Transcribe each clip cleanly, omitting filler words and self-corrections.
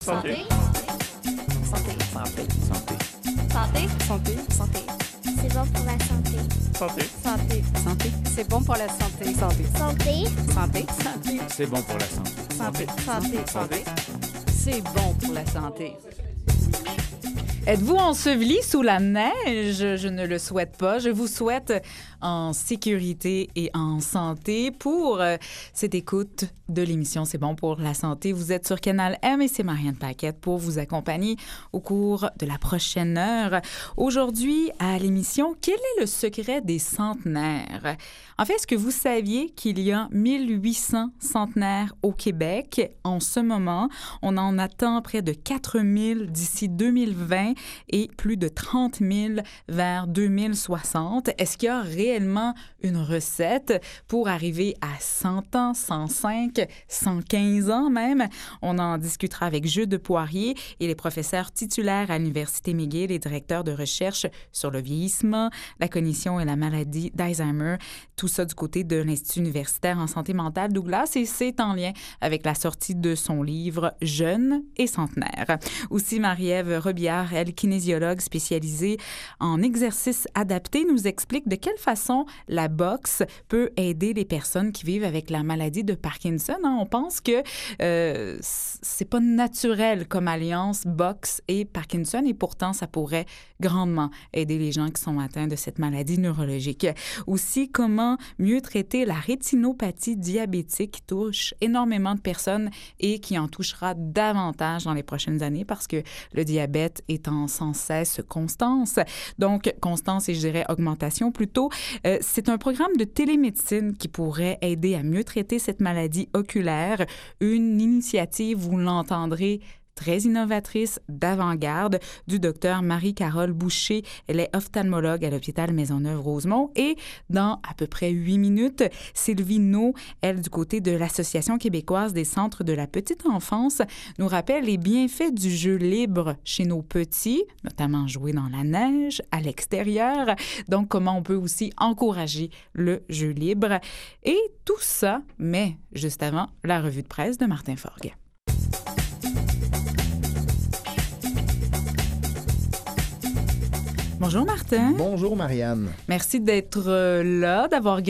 Santé. Santé. Santé. Santé. Santé. Santé. Santé. C'est bon pour la santé. Santé. Santé. Santé. C'est bon pour la santé. Santé. Santé. Santé. Santé. C'est bon pour la santé. Santé. Santé. Santé. C'est bon pour la santé. Êtes-vous enseveli sous la neige? Je ne le souhaite pas. Je vous souhaite en sécurité et en santé pour cette écoute de l'émission C'est bon pour la santé. Vous êtes sur Canal M et c'est Marianne Paquette pour vous accompagner au cours de la prochaine heure. Aujourd'hui, à l'émission, quel est le secret des centenaires? En fait, est-ce que vous saviez qu'il y a 1800 centenaires au Québec en ce moment? On en attend près de 4000 d'ici 2020 et plus de 30 000 vers 2060. Est-ce qu'il y a réellement une recette pour arriver à 100 ans, 105, 115 ans même? On en discutera avec Jude Poirier et les professeurs titulaires à l'Université McGill et directeurs de recherche sur le vieillissement, la cognition et la maladie d'Alzheimer. Tout ça du côté de l'Institut universitaire en santé mentale Douglas et c'est en lien avec la sortie de son livre « Jeunes et centenaires ». Aussi, Marie-Ève Robillard, elle, kinésiologue spécialisée en exercice adapté, nous explique de quelle façon la boxe peut aider les personnes qui vivent avec la maladie de Parkinson. On pense que c'est pas naturel comme alliance boxe et Parkinson et pourtant ça pourrait grandement aider les gens qui sont atteints de cette maladie neurologique. Aussi, comment mieux traiter la rétinopathie diabétique qui touche énormément de personnes et qui en touchera davantage dans les prochaines années parce que le diabète est en sans cesse constance. Donc, constance et je dirais augmentation plutôt. C'est un programme de télémédecine qui pourrait aider à mieux traiter cette maladie oculaire. Une initiative, vous l'entendrez, très innovatrice, d'avant-garde, du docteur Marie-Carole Boucher. Elle est ophtalmologue à l'hôpital Maisonneuve-Rosemont. Et dans à peu près 8 minutes, Sylvie Naud, elle, du côté de l'Association québécoise des centres de la petite enfance, nous rappelle les bienfaits du jeu libre chez nos petits, notamment jouer dans la neige, à l'extérieur. Donc, comment on peut aussi encourager le jeu libre. Et tout ça, mais juste avant, la revue de presse de Martin Forgue. Bonjour Martin. Bonjour Marianne. Merci d'être là, d'avoir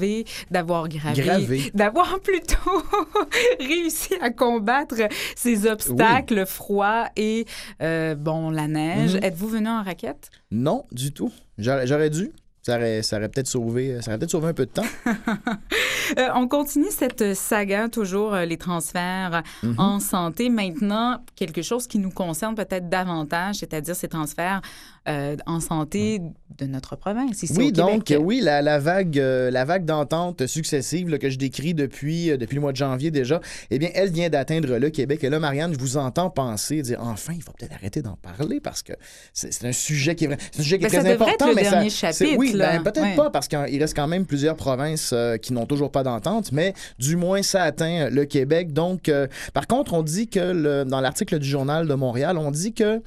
plutôt réussi à combattre ces obstacles froids et la neige. Êtes-vous venu en raquette? Non, du tout. J'aurais dû. Ça aurait peut-être sauvé un peu de temps. On continue cette saga, toujours les transferts en santé. Maintenant, quelque chose qui nous concerne peut-être davantage, c'est-à-dire ces transferts en santé de notre province, ici au Québec. La vague d'ententes successives là, que je décris depuis le mois de janvier déjà, eh bien, elle vient d'atteindre le Québec. Et là, Marianne, je vous entends penser, dire, enfin, il faut peut-être arrêter d'en parler parce que c'est un sujet qui est très important. Ça devrait être le dernier chapitre. Oui, peut-être pas, parce qu'il reste quand même plusieurs provinces qui n'ont toujours pas d'entente, mais du moins, ça atteint le Québec. Donc, par contre, on dit que dans l'article du Journal de Montréal, on dit que,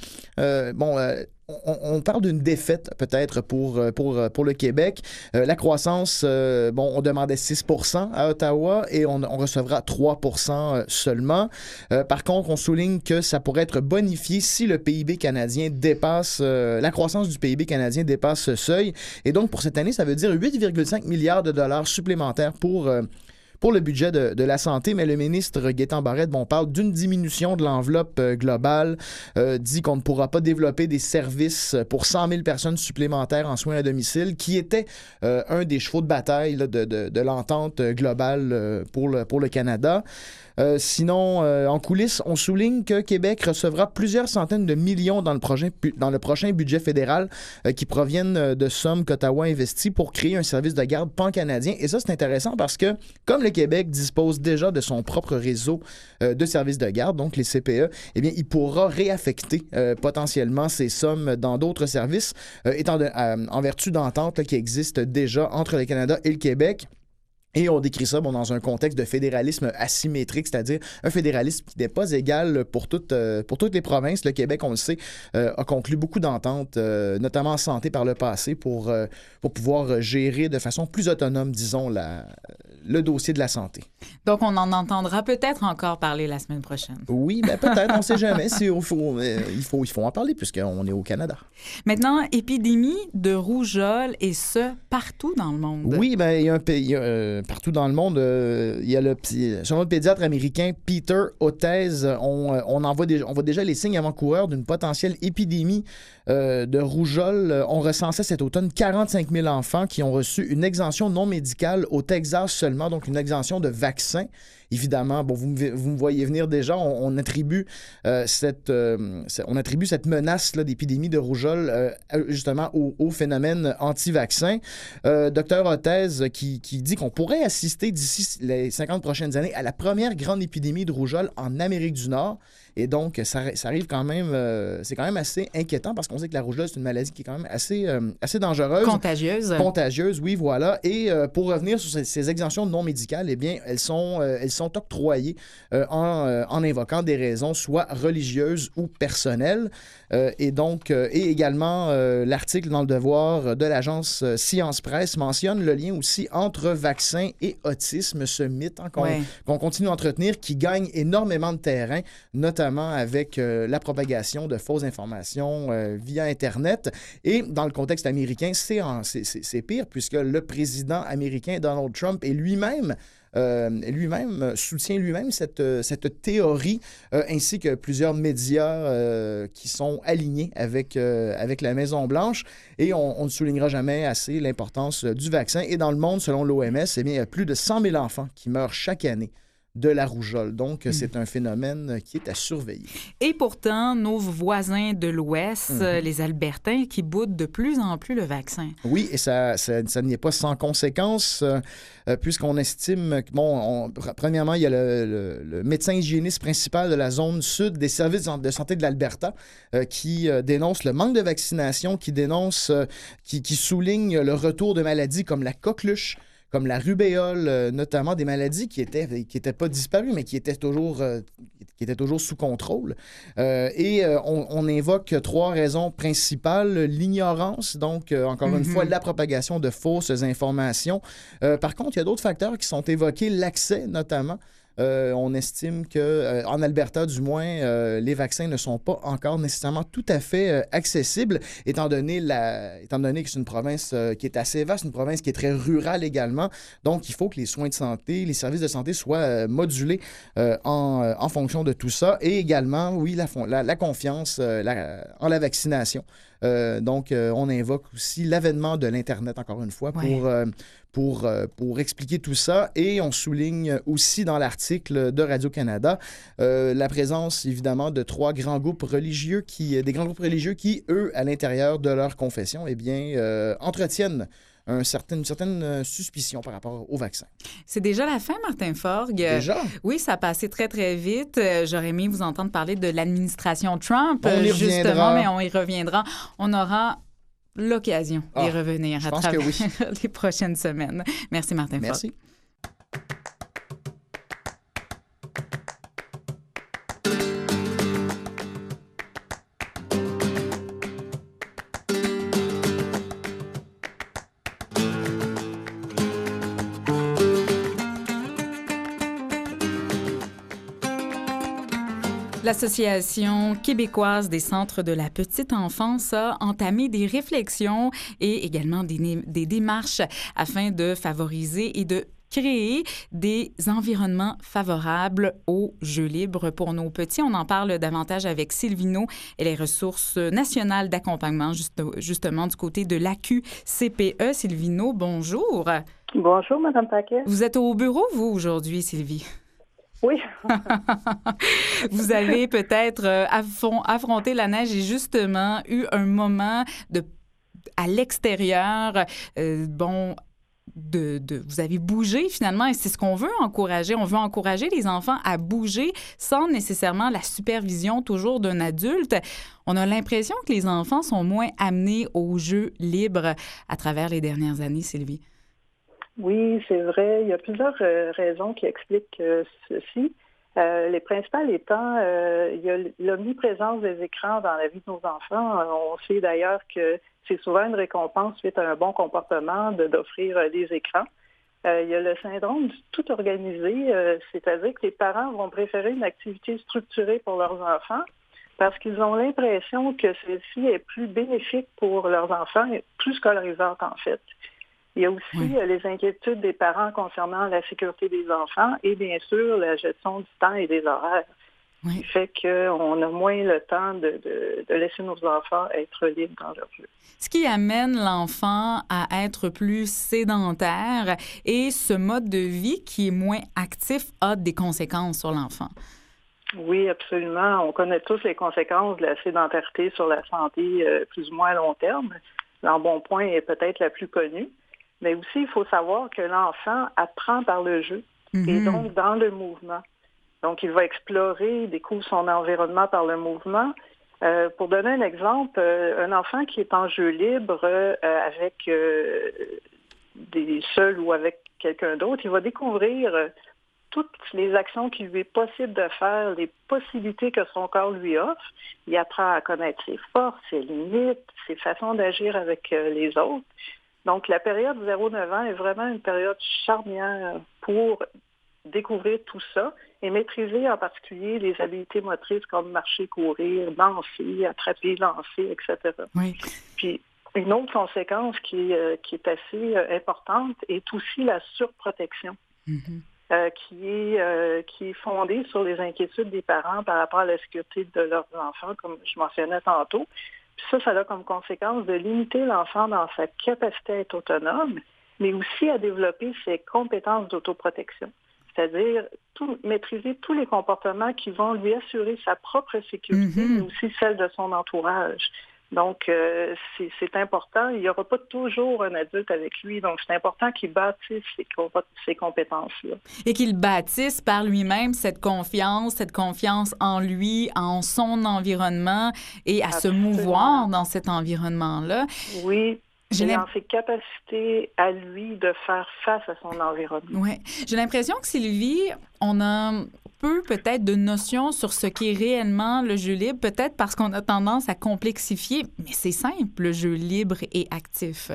on parle d'une défaite peut-être pour le Québec. La croissance, on demandait 6 % à Ottawa et on recevra 3 % seulement. Par contre, on souligne que ça pourrait être bonifié si le PIB canadien dépasse, la croissance du PIB canadien dépasse ce seuil. Et donc, pour cette année, ça veut dire 8,5 milliards de dollars supplémentaires pour le budget de la santé, mais le ministre Gaétan Barrette, parle d'une diminution de l'enveloppe globale, dit qu'on ne pourra pas développer des services pour 100 000 personnes supplémentaires en soins à domicile, qui était un des chevaux de bataille là, de l'entente globale pour le Canada. Sinon, en coulisses, on souligne que Québec recevra plusieurs centaines de millions dans le prochain budget fédéral qui proviennent de sommes qu'Ottawa investit pour créer un service de garde pan-canadien. Et ça, c'est intéressant parce que, comme le Québec dispose déjà de son propre réseau de services de garde, donc les CPE, eh bien, il pourra réaffecter potentiellement ces sommes dans d'autres services, en vertu d'ententes qui existent déjà entre le Canada et le Québec. Et on décrit ça dans un contexte de fédéralisme asymétrique, c'est-à-dire un fédéralisme qui n'est pas égal pour toutes les provinces. Le Québec, on le sait, a conclu beaucoup d'ententes, notamment en santé par le passé, pour pouvoir gérer de façon plus autonome, disons, le dossier de la santé. Donc, on en entendra peut-être encore parler la semaine prochaine. Oui, ben peut-être, on ne sait jamais. Il faut en parler puisqu'on est au Canada. Maintenant, épidémie de rougeole, et ce, partout dans le monde. Oui, ben il y a un pays, partout dans le monde, il y a selon le pédiatre américain Peter Hotez, on voit déjà les signes avant-coureurs d'une potentielle épidémie de rougeole. On recensait cet automne 45 000 enfants qui ont reçu une exemption non médicale au Texas seulement, donc une exemption de vaccin. Évidemment, bon, vous me voyez venir déjà, on attribue cette menace là, d'épidémie de rougeole justement au phénomène anti-vaccin. Docteur Hotez qui dit qu'on pourrait assister d'ici les 50 prochaines années à la première grande épidémie de rougeole en Amérique du Nord. Et donc, ça arrive quand même, c'est quand même assez inquiétant parce qu'on sait que la rougeole, c'est une maladie qui est quand même assez dangereuse. Contagieuse. Contagieuse, oui, voilà. Et pour revenir sur ces exemptions non médicales, eh bien, elles sont octroyées en invoquant des raisons soit religieuses ou personnelles. Et également, l'article dans Le Devoir de l'agence Science Presse mentionne le lien aussi entre vaccin et autisme, ce mythe qu'on continue d'entretenir, qui gagne énormément de terrain, notamment avec la propagation de fausses informations via Internet. Et dans le contexte américain, c'est pire, puisque le président américain Donald Trump est lui-même soutient cette théorie, ainsi que plusieurs médias qui sont alignés avec la Maison-Blanche. Et on ne soulignera jamais assez l'importance du vaccin. Et dans le monde, selon l'OMS, eh bien, il y a plus de 100 000 enfants qui meurent chaque année de la rougeole. Donc, c'est un phénomène qui est à surveiller. Et pourtant, nos voisins de l'Ouest, les Albertains, qui boudent de plus en plus le vaccin. Oui, et ça n'y est pas sans conséquence, puisqu'on estime que, premièrement, il y a le médecin hygiéniste principal de la zone sud des services de santé de l'Alberta qui dénonce le manque de vaccination, qui souligne le retour de maladies comme la coqueluche, comme la rubéole, notamment des maladies qui étaient pas disparues, mais qui étaient toujours sous contrôle. On invoque 3 raisons principales. L'ignorance, donc, encore une fois, la propagation de fausses informations. Par contre, il y a d'autres facteurs qui sont évoqués, l'accès notamment. On estime qu'en Alberta, du moins, les vaccins ne sont pas encore nécessairement tout à fait accessibles, étant donné que c'est une province qui est assez vaste, une province qui est très rurale également. Donc, il faut que les soins de santé, les services de santé soient modulés en fonction de tout ça. Et également, oui, la confiance en la vaccination. On invoque aussi l'avènement de l'Internet, encore une fois, pour expliquer tout ça. Et on souligne aussi dans l'article de Radio-Canada la présence, évidemment, de 3 grands groupes religieux qui, eux, à l'intérieur de leur confession, eh bien, entretiennent une certaine suspicion par rapport au vaccin. C'est déjà la fin, Martin Forgue. Déjà? Oui, ça a passé très, très vite. J'aurais aimé vous entendre parler de l'administration Trump, justement, mais on y reviendra. On aura l'occasion d'y revenir à travers les prochaines semaines. Merci, Martin Forgue. Merci. L'Association québécoise des centres de la petite enfance a entamé des réflexions et également des démarches afin de favoriser et de créer des environnements favorables aux jeux libres pour nos petits. On en parle davantage avec Sylvie Naud et les ressources nationales d'accompagnement, justement du côté de l'AQCPE. Sylvie Naud, bonjour. Bonjour, Mme Paquet. Vous êtes au bureau, vous, aujourd'hui, Sylvie? Oui. Vous avez peut-être affronté la neige et justement eu un moment à l'extérieur, vous avez bougé finalement, et c'est ce qu'on veut encourager. On veut encourager les enfants à bouger sans nécessairement la supervision toujours d'un adulte. On a l'impression que les enfants sont moins amenés aux jeux libres à travers les dernières années, Sylvie. Oui, c'est vrai. Il y a plusieurs raisons qui expliquent ceci. Les principales étant, il y a l'omniprésence des écrans dans la vie de nos enfants. On sait d'ailleurs que c'est souvent une récompense suite à un bon comportement d'offrir des écrans. Il y a le syndrome du tout organisé, c'est-à-dire que les parents vont préférer une activité structurée pour leurs enfants parce qu'ils ont l'impression que celle-ci est plus bénéfique pour leurs enfants et plus scolarisante en fait. Il y a aussi les inquiétudes des parents concernant la sécurité des enfants et bien sûr la gestion du temps et des horaires. Oui. Ce qui fait qu'on a moins le temps de laisser nos enfants être libres dans leur jeu. Ce qui amène l'enfant à être plus sédentaire et ce mode de vie qui est moins actif a des conséquences sur l'enfant. Oui, absolument. On connaît tous les conséquences de la sédentarité sur la santé plus ou moins à long terme. L'embonpoint est peut-être la plus connue. Mais aussi, il faut savoir que l'enfant apprend par le jeu et donc dans le mouvement. Donc, il va explorer, découvre son environnement par le mouvement. Pour donner un exemple, un enfant qui est en jeu libre avec seul ou avec quelqu'un d'autre, il va découvrir toutes les actions qu'il lui est possible de faire, les possibilités que son corps lui offre. Il apprend à connaître ses forces, ses limites, ses façons d'agir avec les autres. Donc, la période 0-9 ans est vraiment une période charnière pour découvrir tout ça et maîtriser en particulier les habiletés motrices comme marcher, courir, danser, attraper, lancer, etc. Oui. Puis, une autre conséquence qui est assez importante est aussi la surprotection, qui est fondée sur les inquiétudes des parents par rapport à la sécurité de leurs enfants, comme je mentionnais tantôt. Puis ça a comme conséquence de limiter l'enfant dans sa capacité à être autonome, mais aussi à développer ses compétences d'autoprotection. C'est-à-dire maîtriser tous les comportements qui vont lui assurer sa propre sécurité, mais aussi celle de son entourage. Donc, c'est important. Il n'y aura pas toujours un adulte avec lui. Donc, c'est important qu'il bâtisse ces compétences-là. Et qu'il bâtisse par lui-même cette confiance en lui, en son environnement et à Absolument. se mouvoir dans cet environnement-là. Oui. Et en ses capacités à lui de faire face à son environnement. Oui. J'ai l'impression que, Sylvie, on a peu peut-être de notions sur ce qu'est réellement le jeu libre, peut-être parce qu'on a tendance à complexifier, mais c'est simple, le jeu libre et actif.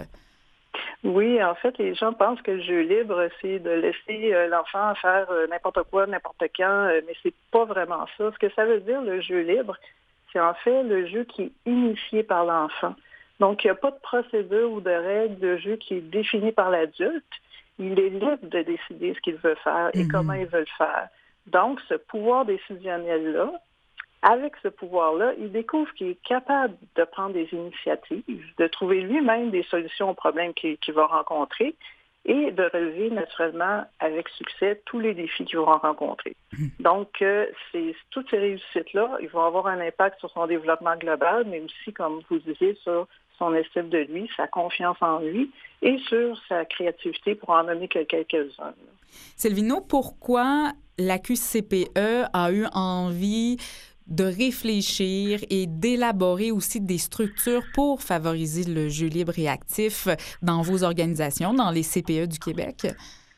Oui, en fait, les gens pensent que le jeu libre, c'est de laisser l'enfant faire n'importe quoi, n'importe quand, mais c'est pas vraiment ça. Ce que ça veut dire, le jeu libre, c'est en fait le jeu qui est initié par l'enfant. Donc, il n'y a pas de procédure ou de règle de jeu qui est définie par l'adulte. Il est libre de décider ce qu'il veut faire et comment il veut le faire. Donc, ce pouvoir décisionnel-là, avec ce pouvoir-là, il découvre qu'il est capable de prendre des initiatives, de trouver lui-même des solutions aux problèmes qu'il va rencontrer et de relever naturellement avec succès tous les défis qu'il va rencontrer. Donc, toutes ces réussites-là, ils vont avoir un impact sur son développement global, mais aussi, comme vous disiez, sur son estime de lui, sa confiance en lui et sur sa créativité, pour en nommer que quelques-uns. Sylvino, pourquoi la QCPE a eu envie de réfléchir et d'élaborer aussi des structures pour favoriser le jeu libre et actif dans vos organisations, dans les CPE du Québec?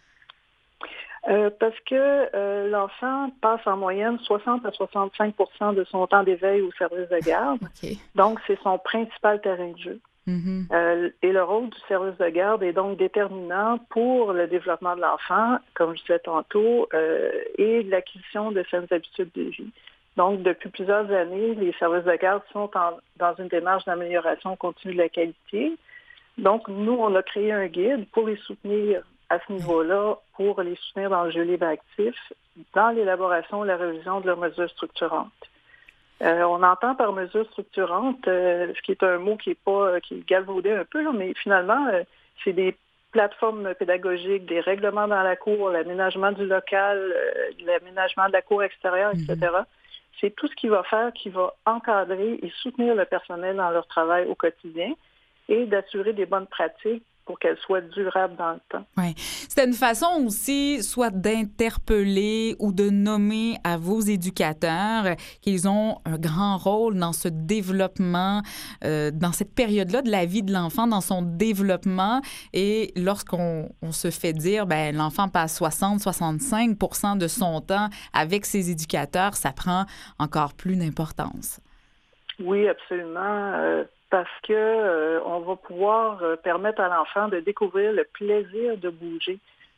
Parce que l'enfant passe en moyenne 60 à 65 % de son temps d'éveil au service de garde. Okay. Donc, c'est son principal terrain de jeu. Et le rôle du service de garde est donc déterminant pour le développement de l'enfant, comme je disais tantôt, et l'acquisition de saines habitudes de vie. Donc, depuis plusieurs années, les services de garde sont dans une démarche d'amélioration continue de la qualité. Donc, nous, on a créé un guide pour les soutenir à ce niveau-là, pour les soutenir dans le jeu libre actif, dans l'élaboration et la révision de leurs mesures structurantes. On entend par mesures structurantes, ce qui est un mot qui est galvaudé un peu, là, mais finalement, c'est des plateformes pédagogiques, des règlements dans la cour, l'aménagement du local, l'aménagement de la cour extérieure, etc. C'est tout ce qui va encadrer et soutenir le personnel dans leur travail au quotidien et d'assurer des bonnes pratiques pour qu'elles soient durables dans le temps. Oui. C'était une façon aussi soit d'interpeller ou de nommer à vos éducateurs qu'ils ont un grand rôle dans ce développement, dans cette période-là de la vie de l'enfant, dans son développement. Et lorsqu'on se fait dire, ben l'enfant passe 60-65 % de son temps avec ses éducateurs, ça prend encore plus d'importance. Oui, absolument. Parce que on va pouvoir permettre à l'enfant de découvrir le plaisir de bouger.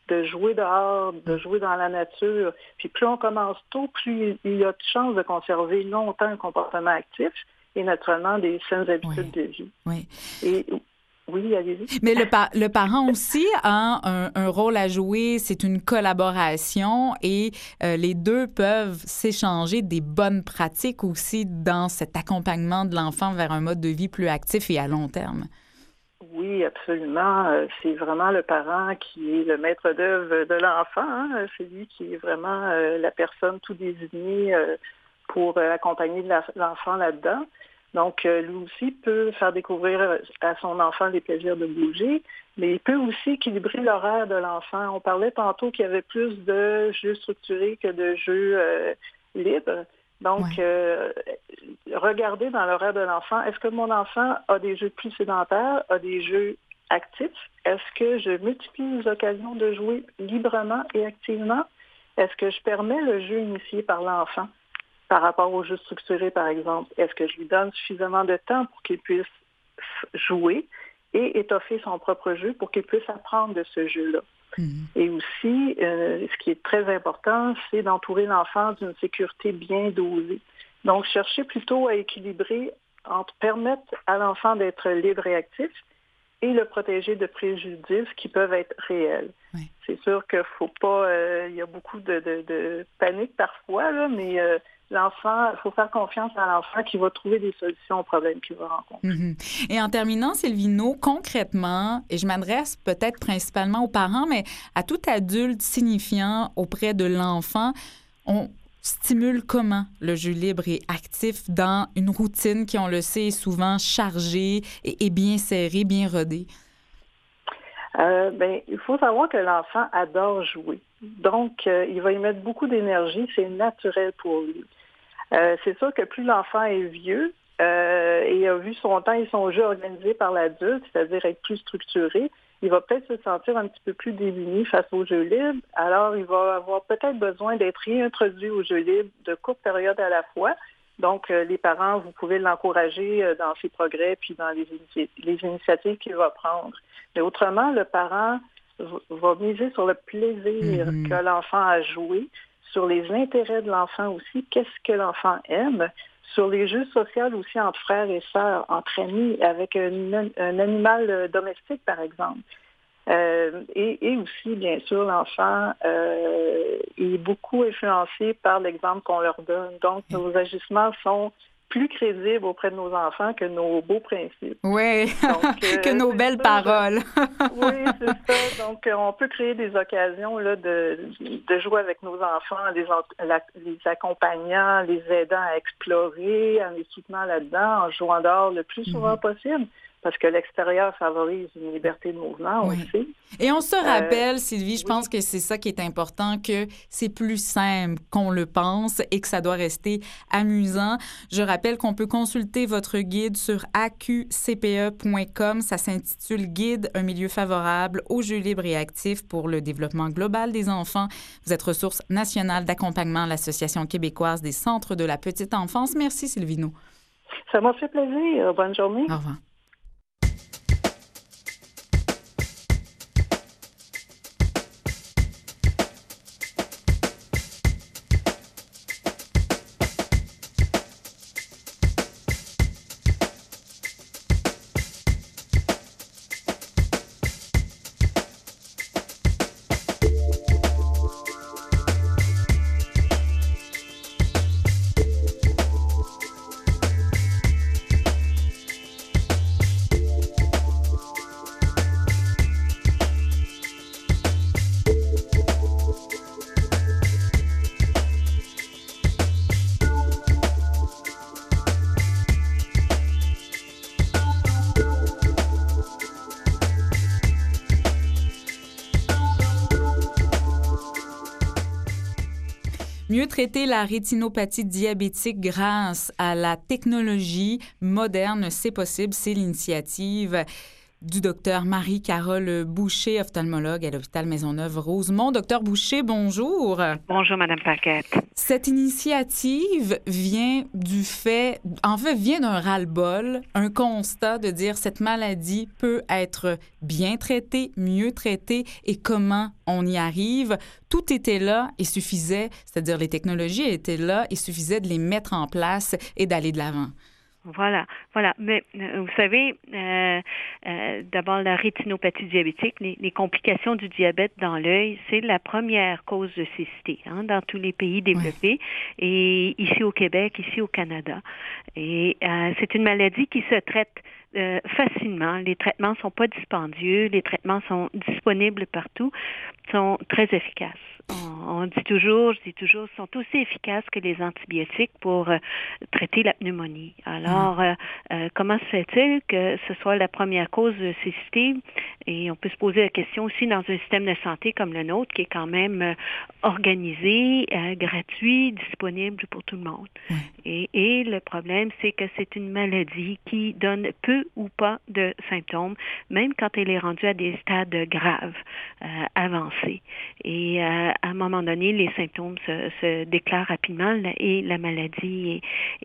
de jouer dehors, de jouer dans la nature. Puis plus on commence tôt, plus il y a de chances de conserver longtemps un comportement actif et naturellement des saines habitudes de vie. Oui. Et oui, allez-y. Mais le parent aussi a un rôle à jouer. C'est une collaboration et les deux peuvent s'échanger des bonnes pratiques aussi dans cet accompagnement de l'enfant vers un mode de vie plus actif et à long terme. Oui, absolument. C'est vraiment le parent qui est le maître d'œuvre de l'enfant. Hein? C'est lui qui est vraiment la personne tout désignée pour accompagner l'enfant là-dedans. Donc, lui aussi peut faire découvrir à son enfant les plaisirs de bouger, mais il peut aussi équilibrer l'horaire de l'enfant. On parlait tantôt qu'il y avait plus de jeux structurés que de jeux libres. Donc, regarder dans l'horaire de l'enfant, est-ce que mon enfant a des jeux plus sédentaires, a des jeux actifs? Est-ce que je multiplie les occasions de jouer librement et activement? Est-ce que je permets le jeu initié par l'enfant par rapport aux jeux structurés, par exemple? Est-ce que je lui donne suffisamment de temps pour qu'il puisse jouer et étoffer son propre jeu pour qu'il puisse apprendre de ce jeu-là? Et aussi, ce qui est très important, c'est d'entourer l'enfant d'une sécurité bien dosée. Donc, chercher plutôt à équilibrer entre permettre à l'enfant d'être libre et actif et le protéger de préjudices qui peuvent être réels. Oui. C'est sûr qu'il ne faut pas... il y a beaucoup de panique parfois, là, mais l'enfant, il faut faire confiance à l'enfant qui va trouver des solutions aux problèmes qu'il va rencontrer. Mm-hmm. Et en terminant, Sylvino, concrètement, et je m'adresse peut-être principalement aux parents, mais à tout adulte signifiant auprès de l'enfant, on stimule comment le jeu libre et actif dans une routine qui, on le sait, est souvent chargée et bien serrée, bien rodée? Il faut savoir que l'enfant adore jouer. Donc, il va y mettre beaucoup d'énergie. C'est naturel pour lui. C'est sûr que plus l'enfant est vieux et a vu son temps et son jeu organisé par l'adulte, c'est-à-dire être plus structuré, il va peut-être se sentir un petit peu plus démuni face au jeu libre. Alors, il va avoir peut-être besoin d'être réintroduit au jeu libre de courtes périodes à la fois. Donc, les parents, vous pouvez l'encourager dans ses progrès puis dans les initiatives qu'il va prendre. Mais autrement, le parent va miser sur le plaisir que l'enfant a joué, sur les intérêts de l'enfant aussi, qu'est-ce que l'enfant aime, sur les jeux sociaux aussi entre frères et sœurs, entre amis, avec un animal domestique, par exemple. Et aussi, bien sûr, l'enfant est beaucoup influencé par l'exemple qu'on leur donne. Donc, nos agissements sont plus crédibles auprès de nos enfants que nos beaux principes. Oui, que nos belles paroles. Oui, c'est ça. Donc, on peut créer des occasions là, de jouer avec nos enfants, les accompagnant, les aidant à explorer, en les soutenant là-dedans, en jouant dehors le plus souvent possible. Parce que l'extérieur favorise une liberté de mouvement aussi. Et on se rappelle, Sylvie, je pense que c'est ça qui est important, que c'est plus simple qu'on le pense et que ça doit rester amusant. Je rappelle qu'on peut consulter votre guide sur aqcpe.com. Ça s'intitule « Guide, un milieu favorable aux jeux libres et actifs pour le développement global des enfants ». Vous êtes ressource nationale d'accompagnement à l'Association québécoise des centres de la petite enfance. Merci, Sylvino. Ça m'a fait plaisir. Bonne journée. Au revoir. Mieux traiter la rétinopathie diabétique grâce à la technologie moderne, c'est possible, c'est l'initiative du docteur Marie-Carole Boucher, ophtalmologue à l'hôpital Maisonneuve-Rosemont. Docteur Boucher, bonjour. Bonjour, Madame Paquette. Cette initiative vient vient d'un ras-le-bol, un constat de dire cette maladie peut être bien traitée, mieux traitée et comment on y arrive. Tout était là et suffisait, c'est-à-dire les technologies étaient là et suffisait de les mettre en place et d'aller de l'avant. Voilà. Mais vous savez, d'abord la rétinopathie diabétique, les complications du diabète dans l'œil, c'est la première cause de cécité dans tous les pays développés et ici au Québec, ici au Canada. Et c'est une maladie qui se traite facilement. Les traitements sont pas dispendieux, les traitements sont disponibles partout, sont très efficaces. Je dis toujours, sont aussi efficaces que les antibiotiques pour traiter la pneumonie. Alors, comment se fait-il que ce soit la première cause de cécité? Et on peut se poser la question aussi dans un système de santé comme le nôtre, qui est quand même organisé, gratuit, disponible pour tout le monde. Et le problème, c'est que c'est une maladie qui donne peu ou pas de symptômes, même quand elle est rendue à des stades graves, avancés. Et à un moment donné, les symptômes se déclarent rapidement et la maladie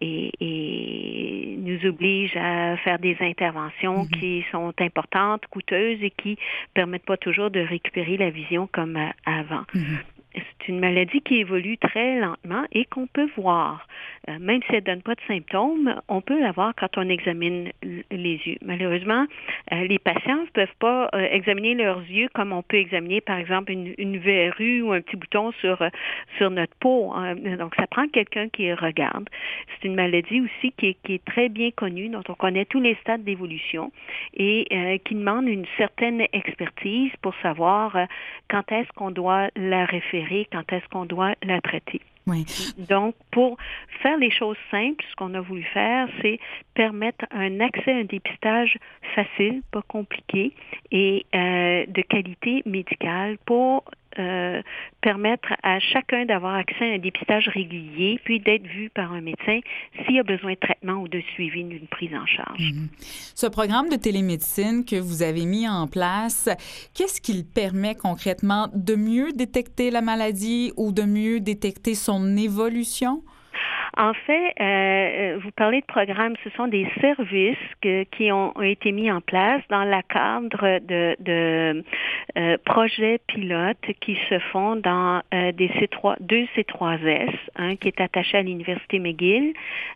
nous oblige à faire des interventions qui sont importantes, coûteuses et qui permettent pas toujours de récupérer la vision comme avant. C'est une maladie qui évolue très lentement et qu'on peut voir. Même si elle ne donne pas de symptômes, on peut la voir quand on examine les yeux. Malheureusement, les patients ne peuvent pas examiner leurs yeux comme on peut examiner, par exemple, une verrue ou un petit bouton sur notre peau. Donc, ça prend quelqu'un qui regarde. C'est une maladie aussi qui est très bien connue, dont on connaît tous les stades d'évolution et qui demande une certaine expertise pour savoir quand est-ce qu'on doit la référer, quand est-ce qu'on doit la traiter. Oui. Donc, pour faire les choses simples, ce qu'on a voulu faire, c'est permettre un accès à un dépistage facile, pas compliqué, et de qualité médicale pour permettre à chacun d'avoir accès à un dépistage régulier, puis d'être vu par un médecin s'il y a besoin de traitement ou de suivi d'une prise en charge. Ce programme de télémédecine que vous avez mis en place, qu'est-ce qu'il permet concrètement de mieux détecter la maladie ou de mieux détecter son évolution? En fait, vous parlez de programmes, ce sont des services qui ont été mis en place dans le cadre de projets pilotes qui se font dans deux C3S, un qui est attaché à l'Université McGill,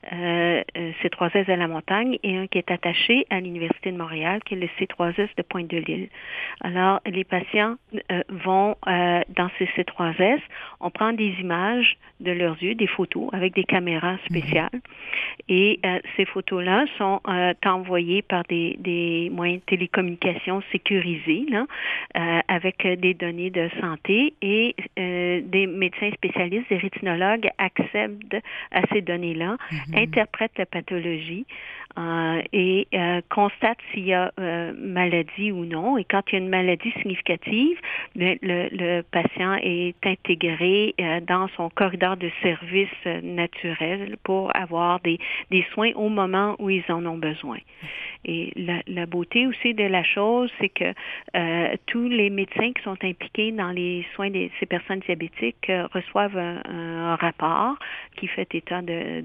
C3S à la montagne, et un qui est attaché à l'Université de Montréal, qui est le C3S de Pointe-de-l'Île. Alors, les patients vont dans ces C3S, on prend des images de leurs yeux, des photos avec des caméras spéciales. Et ces photos-là sont envoyées par des moyens de télécommunication sécurisés, avec des données de santé et des médecins spécialistes, des rétinologues accèdent à ces données-là, interprètent la pathologie et constatent s'il y a maladie ou non. Et quand il y a une maladie significative, le patient est intégré dans son corridor de services naturels pour avoir des soins au moment où ils en ont besoin. Et la beauté aussi de la chose, c'est que tous les médecins qui sont impliqués dans les soins de ces personnes diabétiques reçoivent un rapport qui fait état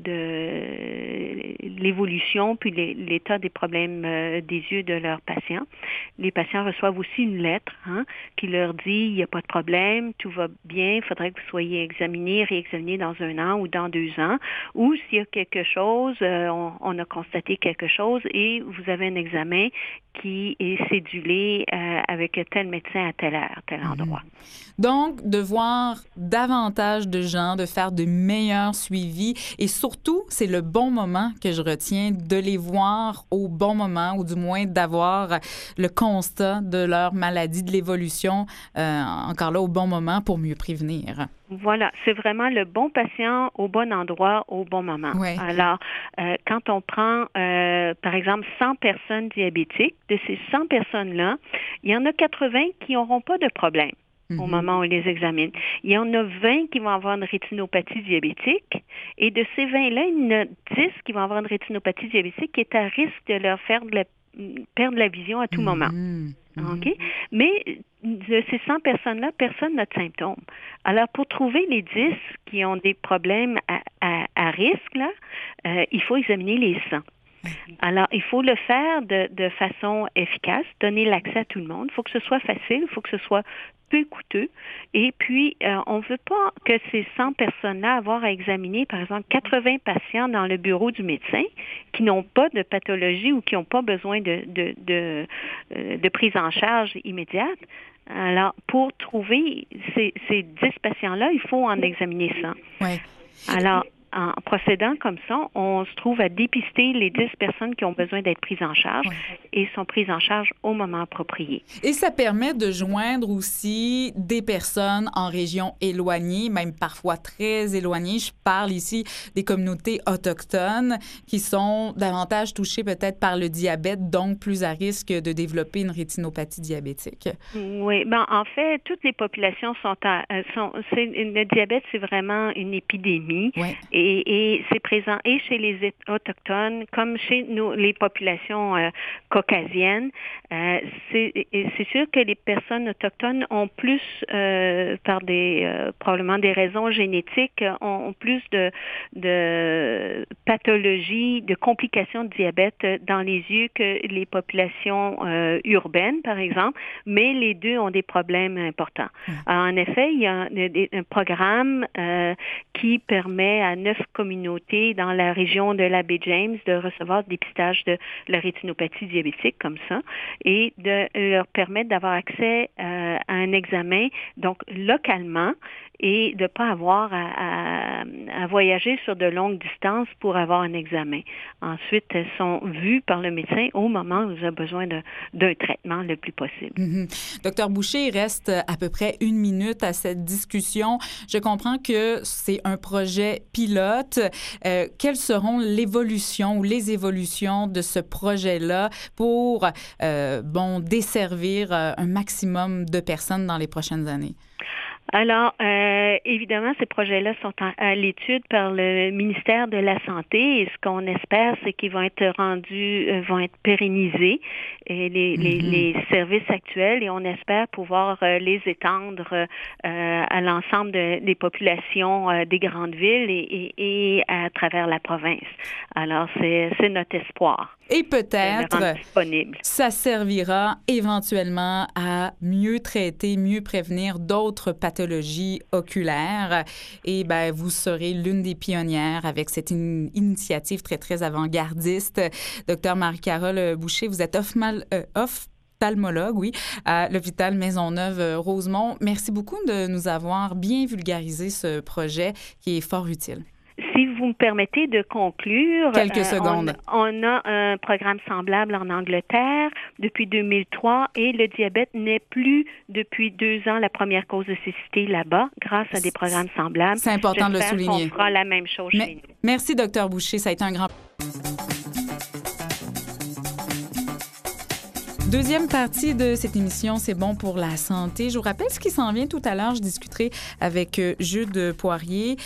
de l'évolution puis l'état des problèmes des yeux de leurs patients. Les patients reçoivent aussi une lettre qui leur dit il n'y a pas de problème, tout va bien, il faudrait que vous soyez examinés, réexaminés dans 1 an ou dans 2 ans, ou s'il y a quelque chose, on a constaté quelque chose et vous avez un examen qui est cédulé avec tel médecin à telle heure, tel endroit. Donc, de voir davantage de gens, de faire de meilleurs suivis et surtout, c'est le bon moment que je retiens, de les voir au bon moment ou du moins d'avoir le constat de leur maladie, de l'évolution, encore là au bon moment pour mieux prévenir. Voilà, c'est vraiment le bon patient au bon endroit au bon moment. Oui. Alors, quand on prend, par exemple, 100 personnes diabétiques, de ces 100 personnes-là, il y en a 80 qui n'auront pas de problème au moment où on les examine. Il y en a 20 qui vont avoir une rétinopathie diabétique et de ces 20-là, il y en a 10 qui vont avoir une rétinopathie diabétique qui est à risque de leur faire perdre la vision à tout moment. OK? Mais de ces 100 personnes-là, personne n'a de symptômes. Alors, pour trouver les 10 qui ont des problèmes à risque, là, il faut examiner les 100. Alors, il faut le faire de façon efficace, donner l'accès à tout le monde. Il faut que ce soit facile, il faut que ce soit peu coûteux. Et puis, on ne veut pas que ces 100 personnes-là avoir à examiner, par exemple, 80 patients dans le bureau du médecin qui n'ont pas de pathologie ou qui n'ont pas besoin de prise en charge immédiate. Alors, pour trouver ces 10 patients-là, il faut en examiner 100. Ouais. Alors, en procédant comme ça, on se trouve à dépister les 10 personnes qui ont besoin d'être prises en charge et sont prises en charge au moment approprié. Et ça permet de joindre aussi des personnes en région éloignée, même parfois très éloignées. Je parle ici des communautés autochtones qui sont davantage touchées peut-être par le diabète, donc plus à risque de développer une rétinopathie diabétique. Oui, en fait, toutes les populations le diabète, c'est vraiment une épidémie. Ouais. Et c'est présent et chez les Autochtones comme chez nous, les populations caucasiennes. C'est sûr que les personnes autochtones ont plus, par probablement des raisons génétiques, ont plus de pathologies, de complications de diabète dans les yeux que les populations urbaines, par exemple, mais les deux ont des problèmes importants. Alors, en effet, il y a un programme qui permet à 9 communautés dans la région de la baie James de recevoir le dépistage de la rétinopathie diabétique comme ça et de leur permettre d'avoir accès à un examen, donc localement, et de ne pas avoir à voyager sur de longues distances pour avoir un examen. Ensuite, elles sont vues par le médecin au moment où ils ont besoin d'un traitement le plus possible. Docteur Boucher, il reste à peu près 1 minute à cette discussion. Je comprends que c'est un projet pilote. Quelles seront l'évolution ou les évolutions de ce projet-là pour desservir un maximum de personnes dans les prochaines années? Alors, évidemment, ces projets-là sont à l'étude par le ministère de la Santé et ce qu'on espère, c'est qu'ils vont être vont être pérennisés, et les services actuels, et on espère pouvoir les étendre à l'ensemble des populations des grandes villes et à travers la province. Alors, c'est notre espoir. Et peut-être, ça servira éventuellement à mieux traiter, mieux prévenir d'autres pathologies oculaires. Et vous serez l'une des pionnières avec cette initiative très, très avant-gardiste. Docteur Marie-Carole Boucher, vous êtes ophtalmologue, à l'hôpital Maisonneuve-Rosemont. Merci beaucoup de nous avoir bien vulgarisé ce projet qui est fort utile. Si vous me permettez de conclure, quelques secondes. On a un programme semblable en Angleterre depuis 2003 et le diabète n'est plus depuis 2 ans la première cause de cécité là-bas grâce à des programmes semblables. C'est important de le souligner. On fera la même chose chez nous. Merci, Dr Boucher. Ça a été un grand... Deuxième partie de cette émission, c'est bon pour la santé. Je vous rappelle ce qui s'en vient tout à l'heure. Je discuterai avec Jude Poirier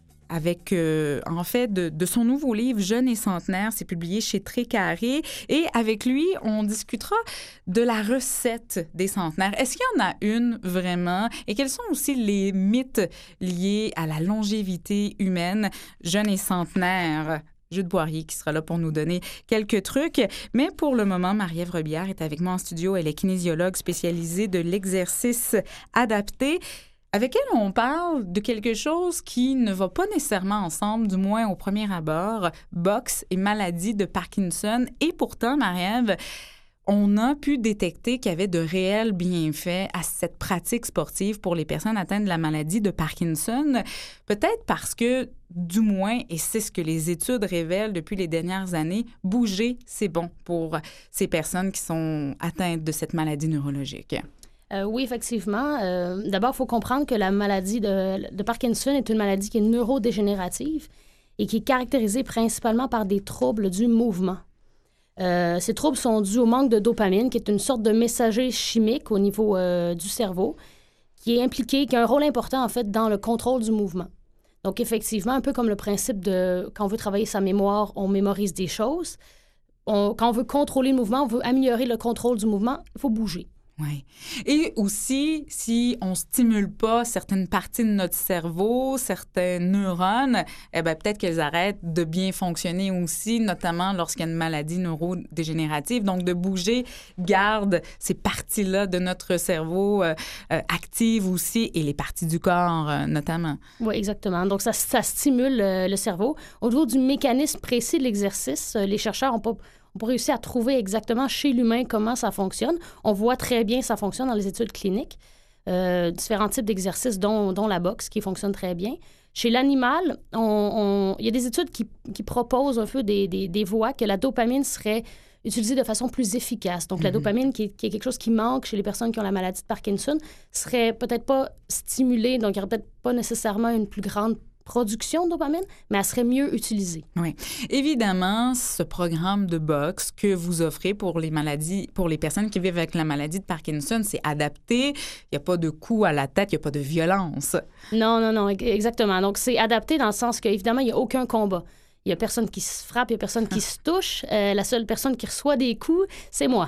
de son nouveau livre « Jeunes et centenaires ». C'est publié chez Trécarré. Et avec lui, on discutera de la recette des centenaires. Est-ce qu'il y en a une vraiment? Et quels sont aussi les mythes liés à la longévité humaine? Jeunes et centenaires. Jude Poirier qui sera là pour nous donner quelques trucs. Mais pour le moment, Marie-Ève Robillard est avec moi en studio. Elle est kinésiologue spécialisée de l'exercice adapté. Avec elle, on parle de quelque chose qui ne va pas nécessairement ensemble, du moins au premier abord, boxe et maladie de Parkinson. Et pourtant, Marie-Ève, on a pu détecter qu'il y avait de réels bienfaits à cette pratique sportive pour les personnes atteintes de la maladie de Parkinson. Peut-être parce que, du moins, et c'est ce que les études révèlent depuis les dernières années, bouger, c'est bon pour ces personnes qui sont atteintes de cette maladie neurologique. Oui, effectivement. D'abord, il faut comprendre que la maladie de Parkinson est une maladie qui est neurodégénérative et qui est caractérisée principalement par des troubles du mouvement. Ces troubles sont dus au manque de dopamine, qui est une sorte de messager chimique au niveau du cerveau, qui est impliqué, qui a un rôle important, en fait, dans le contrôle du mouvement. Donc, effectivement, un peu comme le principe de quand on veut travailler sa mémoire, on mémorise des choses. quand on veut contrôler le mouvement, on veut améliorer le contrôle du mouvement, il faut bouger. Oui. Et aussi, si on stimule pas certaines parties de notre cerveau, certains neurones, eh bien, peut-être qu'elles arrêtent de bien fonctionner aussi, notamment lorsqu'il y a une maladie neurodégénérative. Donc, de bouger garde ces parties-là de notre cerveau actives aussi et les parties du corps notamment. Oui, exactement. Donc, ça stimule le cerveau. Au niveau du mécanisme précis de l'exercice, les chercheurs n'ont pas réussi à trouver exactement chez l'humain comment ça fonctionne. On voit très bien ça fonctionne dans les études cliniques. Différents types d'exercices, dont la boxe, qui fonctionne très bien. Chez l'animal, il y a des études qui proposent un peu des voies que la dopamine serait utilisée de façon plus efficace. Donc, la dopamine, qui est quelque chose qui manque chez les personnes qui ont la maladie de Parkinson, serait peut-être pas stimulée, donc il n'y aurait peut-être pas nécessairement une plus grande production de dopamine, mais elle serait mieux utilisée. Oui. Évidemment, ce programme de boxe que vous offrez pour les personnes qui vivent avec la maladie de Parkinson, c'est adapté. Il n'y a pas de coup à la tête, il n'y a pas de violence. Non, exactement. Donc, c'est adapté dans le sens qu'évidemment, il n'y a aucun combat. Il n'y a personne qui se frappe, il n'y a personne qui se touche. La seule personne qui reçoit des coups, c'est moi.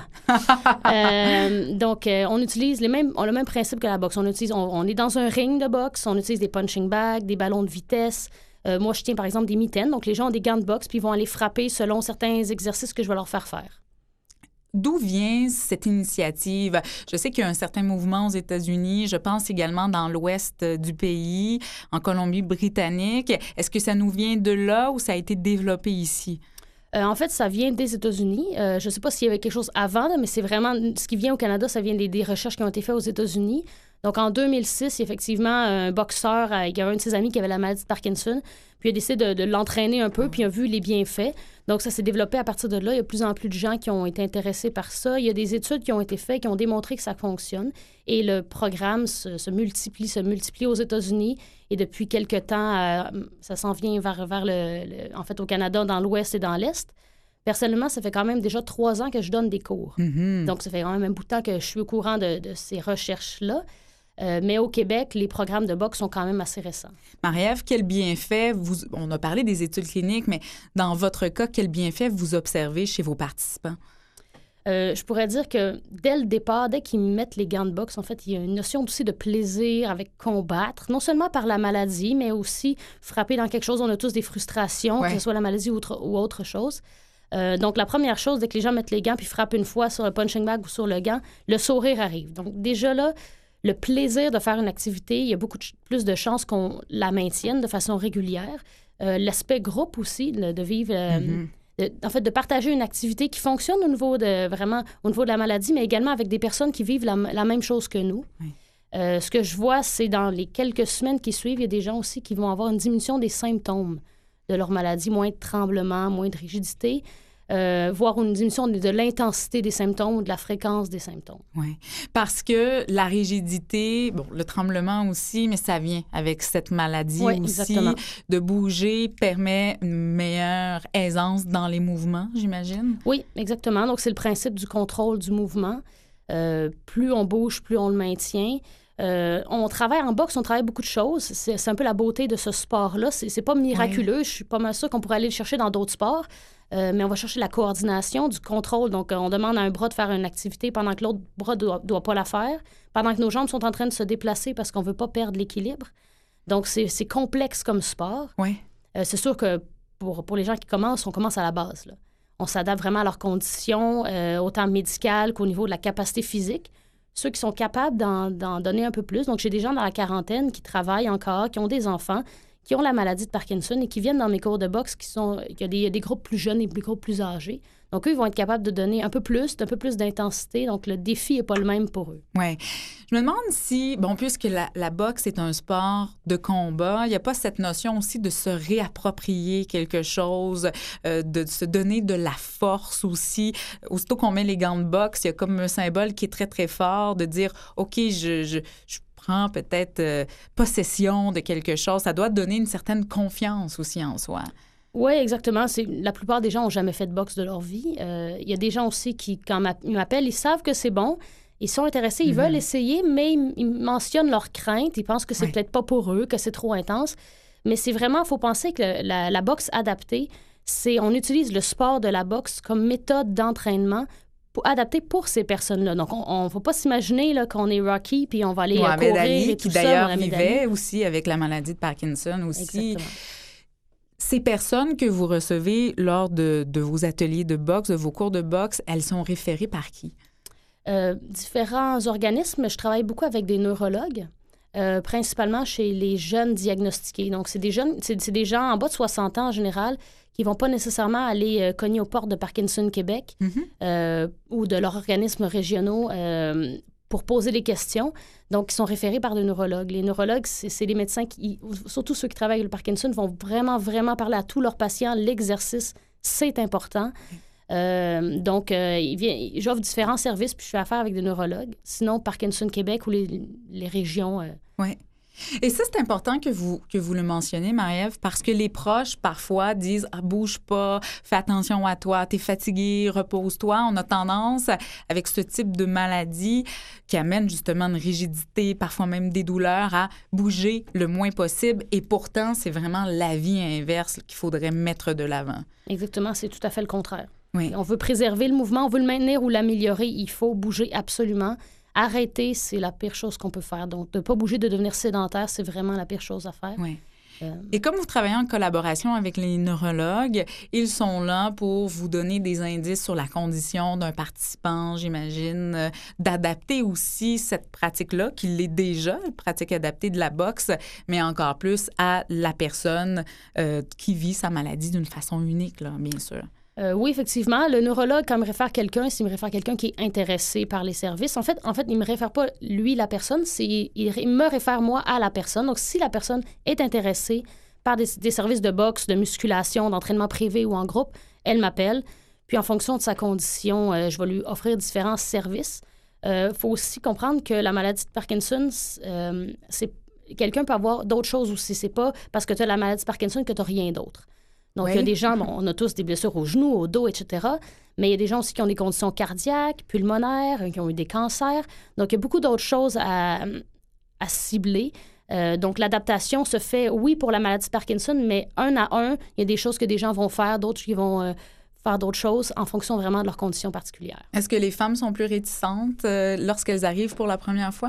Donc, on utilise le même principe que la boxe. On est dans un ring de boxe, on utilise des punching bags, des ballons de vitesse. Moi, je tiens par exemple des mitaines. Donc, les gens ont des gants de boxe, puis ils vont aller frapper selon certains exercices que je vais leur faire faire. D'où vient cette initiative? Je sais qu'il y a un certain mouvement aux États-Unis. Je pense également dans l'ouest du pays, en Colombie-Britannique. Est-ce que ça nous vient de là ou ça a été développé ici? En fait, ça vient des États-Unis. Je ne sais pas s'il y avait quelque chose avant, là, mais c'est vraiment... Ce qui vient au Canada, ça vient des recherches qui ont été faites aux États-Unis. Donc, en 2006, effectivement, un boxeur, il y avait un de ses amis qui avait la maladie de Parkinson, puis il a décidé de l'entraîner un peu, puis il a vu les bienfaits. Donc, ça s'est développé à partir de là. Il y a de plus en plus de gens qui ont été intéressés par ça. Il y a des études qui ont été faites, qui ont démontré que ça fonctionne. Et le programme se multiplie aux États-Unis. Et depuis quelque temps, ça s'en vient vers en fait, au Canada, dans l'Ouest et dans l'Est. Personnellement, ça fait quand même déjà 3 ans que je donne des cours. Mm-hmm. Donc, ça fait quand même un bout de temps que je suis au courant de ces recherches-là. Mais au Québec, les programmes de boxe sont quand même assez récents. Marie-Ève, quel bienfait on a parlé des études cliniques, mais dans votre cas, quel bienfait vous observez chez vos participants? Je pourrais dire que dès le départ, dès qu'ils mettent les gants de boxe, en fait, il y a une notion aussi de plaisir avec combattre, non seulement par la maladie, mais aussi frapper dans quelque chose. On a tous des frustrations, que ce soit la maladie ou autre chose. Donc, la première chose, dès que les gens mettent les gants puis frappent une fois sur le punching bag ou sur le gant, le sourire arrive. Donc, déjà là, le plaisir de faire une activité, il y a beaucoup plus de chances qu'on la maintienne de façon régulière. L'aspect groupe aussi, de vivre... en fait, de partager une activité qui fonctionne au niveau de la maladie, mais également avec des personnes qui vivent la même chose que nous. Oui. Ce que je vois, c'est dans les quelques semaines qui suivent, il y a des gens aussi qui vont avoir une diminution des symptômes de leur maladie, moins de tremblements, moins de rigidité, voire une diminution de l'intensité des symptômes ou de la fréquence des symptômes. Oui, parce que la rigidité, le tremblement aussi, mais ça vient avec cette maladie aussi. Exactement. De bouger permet une meilleure aisance dans les mouvements, j'imagine? Oui, exactement. Donc, c'est le principe du contrôle du mouvement. Plus on bouge, plus on le maintient. On travaille en boxe, on travaille beaucoup de choses. C'est un peu la beauté de ce sport-là. C'est pas miraculeux. Je suis pas mal sûre qu'on pourrait aller le chercher dans d'autres sports. Mais on va chercher la coordination, du contrôle. Donc, on demande à un bras de faire une activité pendant que l'autre bras ne doit pas la faire, pendant que nos jambes sont en train de se déplacer parce qu'on ne veut pas perdre l'équilibre. Donc, c'est complexe comme sport. Oui. C'est sûr que pour les gens qui commencent, on commence à la base, là. On s'adapte vraiment à leurs conditions, autant médicales qu'au niveau de la capacité physique. Ceux qui sont capables d'en donner un peu plus. Donc, j'ai des gens dans la quarantaine qui travaillent encore, qui ont des enfants, qui ont la maladie de Parkinson et qui viennent dans mes cours de boxe, il y a des groupes plus jeunes et des groupes plus âgés. Donc, eux, ils vont être capables de donner un peu plus d'intensité. Donc, le défi n'est pas le même pour eux. Oui. Je me demande si, puisque la boxe est un sport de combat, il n'y a pas cette notion aussi de se réapproprier quelque chose, de se donner de la force aussi. Aussitôt qu'on met les gants de boxe, il y a comme un symbole qui est très, très fort de dire, OK, je prends peut-être possession de quelque chose. Ça doit donner une certaine confiance aussi en soi. Oui, exactement. La plupart des gens n'ont jamais fait de boxe de leur vie. Il y a des gens aussi qui, quand ils m'appellent, ils savent que c'est bon, ils sont intéressés, ils veulent essayer, mais ils mentionnent leurs craintes, ils pensent que c'est peut-être pas pour eux, que c'est trop intense. Mais c'est vraiment, il faut penser que la boxe adaptée, on utilise le sport de la boxe comme méthode d'entraînement adaptée pour ces personnes-là. Donc, on ne faut pas s'imaginer là, qu'on est Rocky puis on va aller courir Ali, et tout qui ça. d'ailleurs Mohamed vivait Ali. aussi avec la maladie de Parkinson aussi. Exactement. Ces personnes que vous recevez lors de vos ateliers de boxe, de vos cours de boxe, elles sont référées par qui? Différents organismes. Je travaille beaucoup avec des neurologues, principalement chez les jeunes diagnostiqués. Donc, c'est des gens en bas de 60 ans en général qui ne vont pas nécessairement aller cogner aux portes de Parkinson Québec ou de leurs organismes régionaux pour poser des questions. Donc, ils sont référés par des neurologues. Les neurologues, c'est les médecins qui, surtout ceux qui travaillent avec le Parkinson, vont vraiment, vraiment parler à tous leurs patients. L'exercice, c'est important. Donc, j'offre différents services, puis je fais affaire avec des neurologues. Sinon, Parkinson Québec ou les régions. Oui. Et ça, c'est important que vous le mentionniez, Marie-Ève, parce que les proches, parfois, disent « bouge pas, fais attention à toi, t'es fatigué, repose-toi ». On a tendance, avec ce type de maladie qui amène justement une rigidité, parfois même des douleurs, à bouger le moins possible. Et pourtant, c'est vraiment l'avis inverse qu'il faudrait mettre de l'avant. Exactement, c'est tout à fait le contraire. Oui. On veut préserver le mouvement, on veut le maintenir ou l'améliorer. Il faut bouger absolument. Arrêter, c'est la pire chose qu'on peut faire. Donc, de ne pas bouger, de devenir sédentaire, c'est vraiment la pire chose à faire. Oui. Et comme vous travaillez en collaboration avec les neurologues, ils sont là pour vous donner des indices sur la condition d'un participant, j'imagine, d'adapter aussi cette pratique-là, qui l'est déjà, la pratique adaptée de la boxe, mais encore plus à la personne qui vit sa maladie d'une façon unique, là, bien sûr. Oui, effectivement. Le neurologue, quand il me réfère quelqu'un, s'il me réfère quelqu'un qui est intéressé par les services, en fait, il ne me réfère pas, lui, la personne, il me réfère, moi, à la personne. Donc, si la personne est intéressée par des services de boxe, de musculation, d'entraînement privé ou en groupe, elle m'appelle. Puis, en fonction de sa condition, je vais lui offrir différents services. Faut aussi comprendre que la maladie de Parkinson, quelqu'un peut avoir d'autres choses aussi. C'est pas parce que tu as la maladie de Parkinson que tu n'as rien d'autre. Donc, il y a des gens, on a tous des blessures aux genoux, au dos, etc. Mais il y a des gens aussi qui ont des conditions cardiaques, pulmonaires, qui ont eu des cancers. Donc, il y a beaucoup d'autres choses à cibler. Donc, l'adaptation se fait, oui, pour la maladie de Parkinson, mais un à un, il y a des choses que des gens vont faire, d'autres qui vont faire d'autres choses en fonction vraiment de leurs conditions particulières. Est-ce que les femmes sont plus réticentes lorsqu'elles arrivent pour la première fois?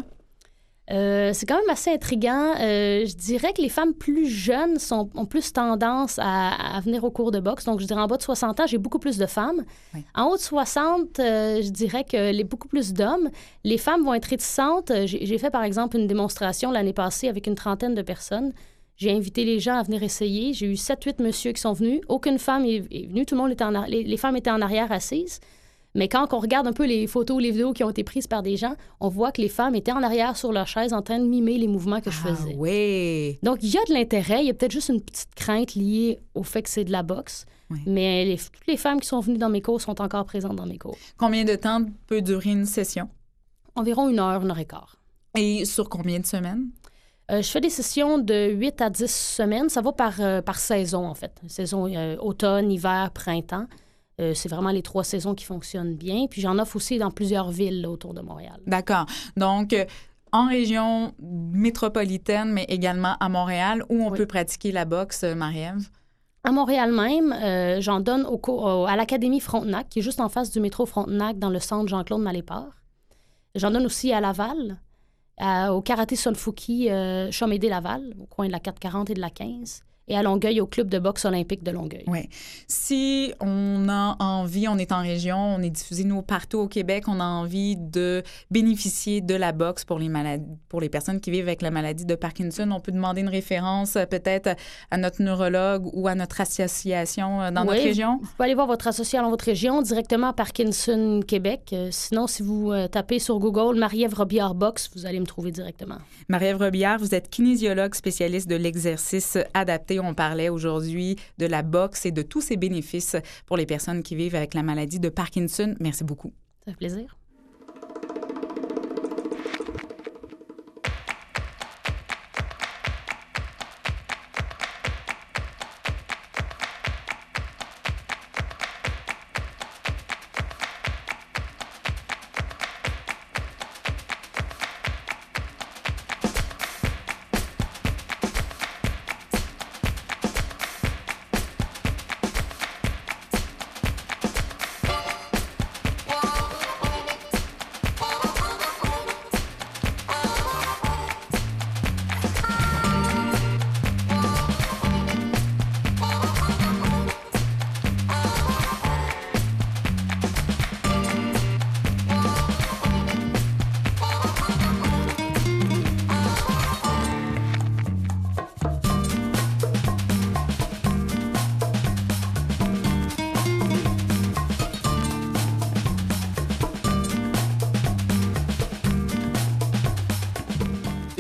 C'est quand même assez intriguant. Je dirais que les femmes plus jeunes ont plus tendance à venir au cours de boxe. Donc, je dirais en bas de 60 ans, j'ai beaucoup plus de femmes. Oui. En haut de 60, je dirais que beaucoup plus d'hommes. Les femmes vont être réticentes. J'ai fait, par exemple, une démonstration l'année passée avec une trentaine de personnes. J'ai invité les gens à venir essayer. J'ai eu 7-8 messieurs qui sont venus. Aucune femme est venue. Tout le monde était les femmes étaient en arrière assises. Mais quand on regarde un peu les photos, les vidéos qui ont été prises par des gens, on voit que les femmes étaient en arrière sur leur chaise en train de mimer les mouvements que je faisais. Oui. Donc, il y a de l'intérêt. Il y a peut-être juste une petite crainte liée au fait que c'est de la boxe. Oui. Mais toutes les femmes qui sont venues dans mes cours sont encore présentes dans mes cours. Combien de temps peut durer une session? Environ 1 heure, 1 heure et quart. Et sur combien de semaines? Je fais des sessions de 8 à 10 semaines. Ça va par saison, en fait. Saison automne, hiver, printemps. C'est vraiment les 3 saisons qui fonctionnent bien. Puis j'en offre aussi dans plusieurs villes là, autour de Montréal. D'accord. Donc, en région métropolitaine, mais également à Montréal, où on peut pratiquer la boxe, Marie-Ève? À Montréal même, j'en donne à l'Académie Frontenac, qui est juste en face du métro Frontenac, dans le centre Jean-Claude Malépart. J'en donne aussi à Laval, au Karaté Sonfuki Chomédé-Laval, au coin de la 440 et de la 15. Et à Longueuil, au Club de boxe olympique de Longueuil. Oui. Si on a envie, on est en région, on est diffusé, nous, partout au Québec, on a envie de bénéficier de la boxe pour les personnes qui vivent avec la maladie de Parkinson, on peut demander une référence peut-être à notre neurologue ou à notre association dans notre région? Vous pouvez aller voir votre association dans votre région, directement à Parkinson Québec. Sinon, si vous tapez sur Google Marie-Ève Robillard Boxe, vous allez me trouver directement. Marie-Ève Robillard, vous êtes kinésiologue spécialiste de l'exercice adapté. On parlait aujourd'hui de la boxe et de tous ses bénéfices pour les personnes qui vivent avec la maladie de Parkinson. Merci beaucoup. Ça fait plaisir.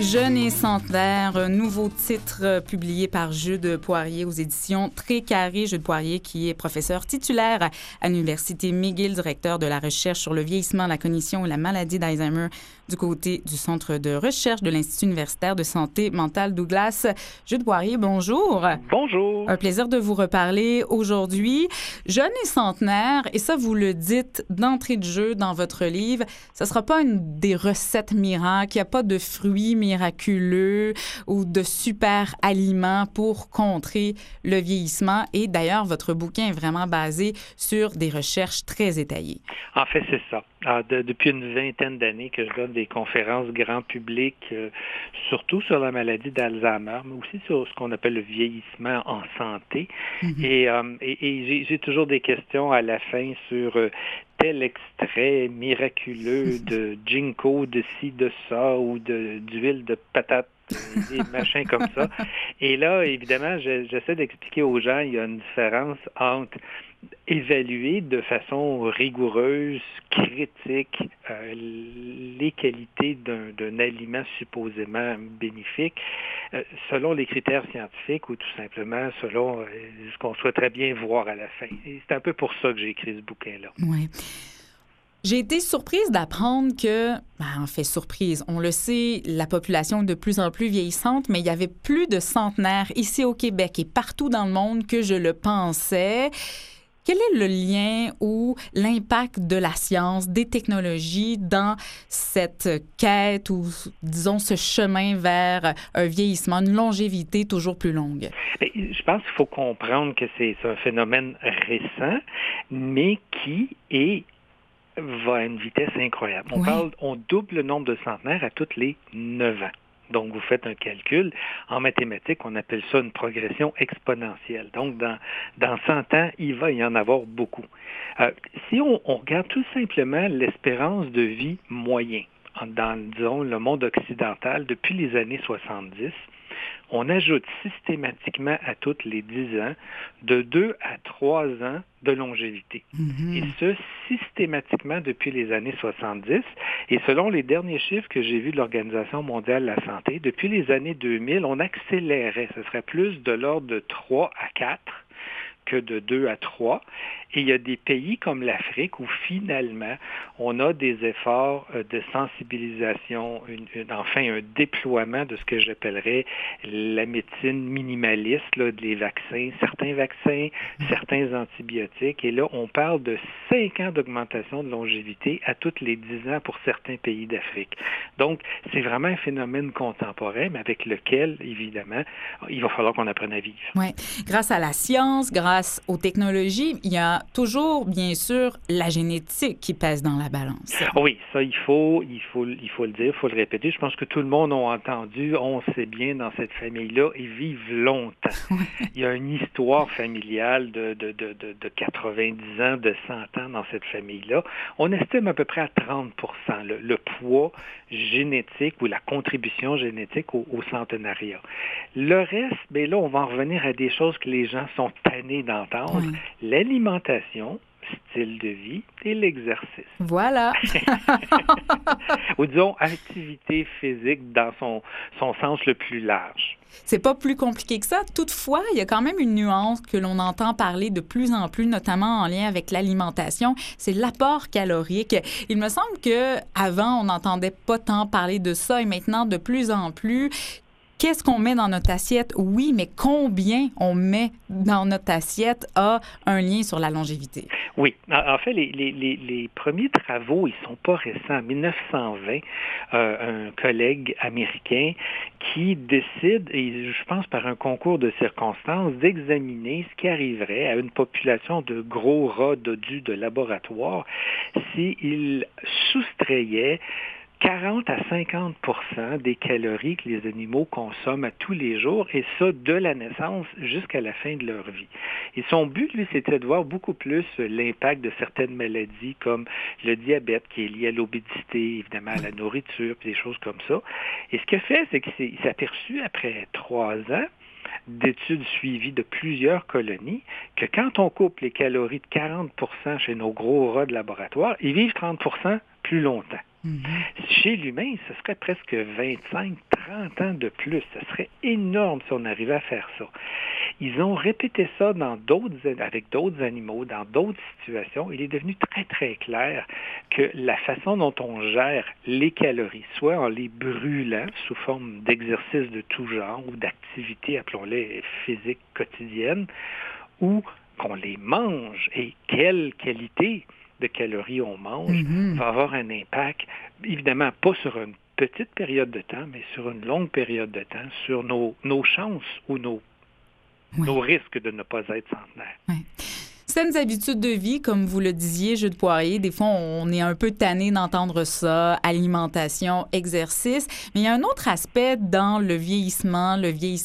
Jeune et centenaire, un nouveau titre publié par Jude Poirier aux éditions Très Carré. Jude Poirier, qui est professeur titulaire à l'Université McGill, directeur de la recherche sur le vieillissement, la cognition et la maladie d'Alzheimer du côté du Centre de recherche de l'Institut universitaire de santé mentale Douglas. Jude Poirier, bonjour. Bonjour. Un plaisir de vous reparler aujourd'hui. Jeune et centenaire, et ça, vous le dites d'entrée de jeu dans votre livre, ce ne sera pas une des recettes miracles, il n'y a pas de fruits miraculeux ou de super aliments pour contrer le vieillissement. Et d'ailleurs, votre bouquin est vraiment basé sur des recherches très étayées. En fait, c'est ça. Depuis une vingtaine d'années que je donne des conférences grand public, surtout sur la maladie d'Alzheimer, mais aussi sur ce qu'on appelle le vieillissement en santé. Mm-hmm. Et j'ai toujours des questions à la fin sur tel extrait miraculeux de ginkgo, de ci, de ça, ou d'huile de patate, des machins comme ça. Et là, évidemment, j'essaie d'expliquer aux gens, il y a une différence entre évaluer de façon rigoureuse, critique, les qualités d'un aliment supposément bénéfique selon les critères scientifiques ou tout simplement selon ce qu'on souhaiterait bien voir à la fin. Et c'est un peu pour ça que j'ai écrit ce bouquin-là. Oui. J'ai été surprise d'apprendre que, en fait, surprise, on le sait, la population est de plus en plus vieillissante, mais il y avait plus de centenaires ici au Québec et partout dans le monde que je le pensais. Quel est le lien ou l'impact de la science, des technologies dans cette quête ou, disons, ce chemin vers un vieillissement, une longévité toujours plus longue? Je pense qu'il faut comprendre que c'est un phénomène récent, mais qui va à une vitesse incroyable. On double le nombre de centenaires à tous les 9 ans. Donc, vous faites un calcul. En mathématiques, on appelle ça une progression exponentielle. Donc, dans 100 ans, il va y en avoir beaucoup. Si on regarde tout simplement l'espérance de vie moyen dans, disons, le monde occidental depuis les années 70, on ajoute systématiquement à tous les 10 ans de 2 à 3 ans de longévité. Mm-hmm. Et ce, systématiquement depuis les années 70. Et selon les derniers chiffres que j'ai vus de l'Organisation mondiale de la santé, depuis les années 2000, on accélérait. Ce serait plus de l'ordre de 3 à 4 que de 2 à 3. Et il y a des pays comme l'Afrique où finalement, on a des efforts de sensibilisation, un déploiement de ce que j'appellerais la médecine minimaliste, là, des vaccins, certains antibiotiques. Et là, on parle de 5 ans d'augmentation de longévité à tous les 10 ans pour certains pays d'Afrique. Donc, c'est vraiment un phénomène contemporain, mais avec lequel, évidemment, il va falloir qu'on apprenne à vivre. Oui. Grâce à la science, grâce aux technologies, il y a toujours, bien sûr, la génétique qui pèse dans la balance. Oui, ça, il faut le dire, il faut le répéter. Je pense que tout le monde a entendu, on sait bien dans cette famille-là, ils vivent longtemps. Il y a une histoire familiale de 90 ans, de 100 ans dans cette famille-là. On estime à peu près à 30% le poids génétique ou la contribution génétique au centenariat. Le reste, bien là, on va en revenir à des choses que les gens sont tannés d'entendre. Oui. L'alimentation, style de vie et l'exercice. Voilà. Ou disons, activité physique dans son sens le plus large. C'est pas plus compliqué que ça. Toutefois, il y a quand même une nuance que l'on entend parler de plus en plus, notamment en lien avec l'alimentation, c'est l'apport calorique. Il me semble que avant, on n'entendait pas tant parler de ça et maintenant, de plus en plus, qu'est-ce qu'on met dans notre assiette? Oui, mais combien on met dans notre assiette a un lien sur la longévité. Oui. En fait, les premiers travaux, ils sont pas récents. En 1920, un collègue américain qui décide, et je pense par un concours de circonstances, d'examiner ce qui arriverait à une population de gros rats dodus de laboratoire s'il soustrayait 40 à 50% des calories que les animaux consomment à tous les jours, et ça de la naissance jusqu'à la fin de leur vie. Et son but, lui, c'était de voir beaucoup plus l'impact de certaines maladies comme le diabète qui est lié à l'obésité, évidemment à la nourriture, puis des choses comme ça. Et ce qu'il a fait, c'est qu'il s'est aperçu après 3 ans d'études suivies de plusieurs colonies que quand on coupe les calories de 40% chez nos gros rats de laboratoire, ils vivent 30% plus longtemps. Mm-hmm. Chez l'humain, ce serait presque 25-30%. 30 ans de plus. Ce serait énorme si on arrivait à faire ça. Ils ont répété ça avec d'autres animaux, dans d'autres situations. Il est devenu très, très clair que la façon dont on gère les calories, soit en les brûlant sous forme d'exercices de tout genre ou d'activités, appelons-les physiques quotidiennes, ou qu'on les mange et quelle qualité de calories on mange, va avoir un impact, évidemment pas sur une petite période de temps, mais sur une longue période de temps, sur nos chances ou nos risques de ne pas être centenaire. Oui. Saines habitudes de vie, comme vous le disiez, Jude Poirier, des fois, on est un peu tanné d'entendre ça, alimentation, exercice. Mais il y a un autre aspect dans le vieillissement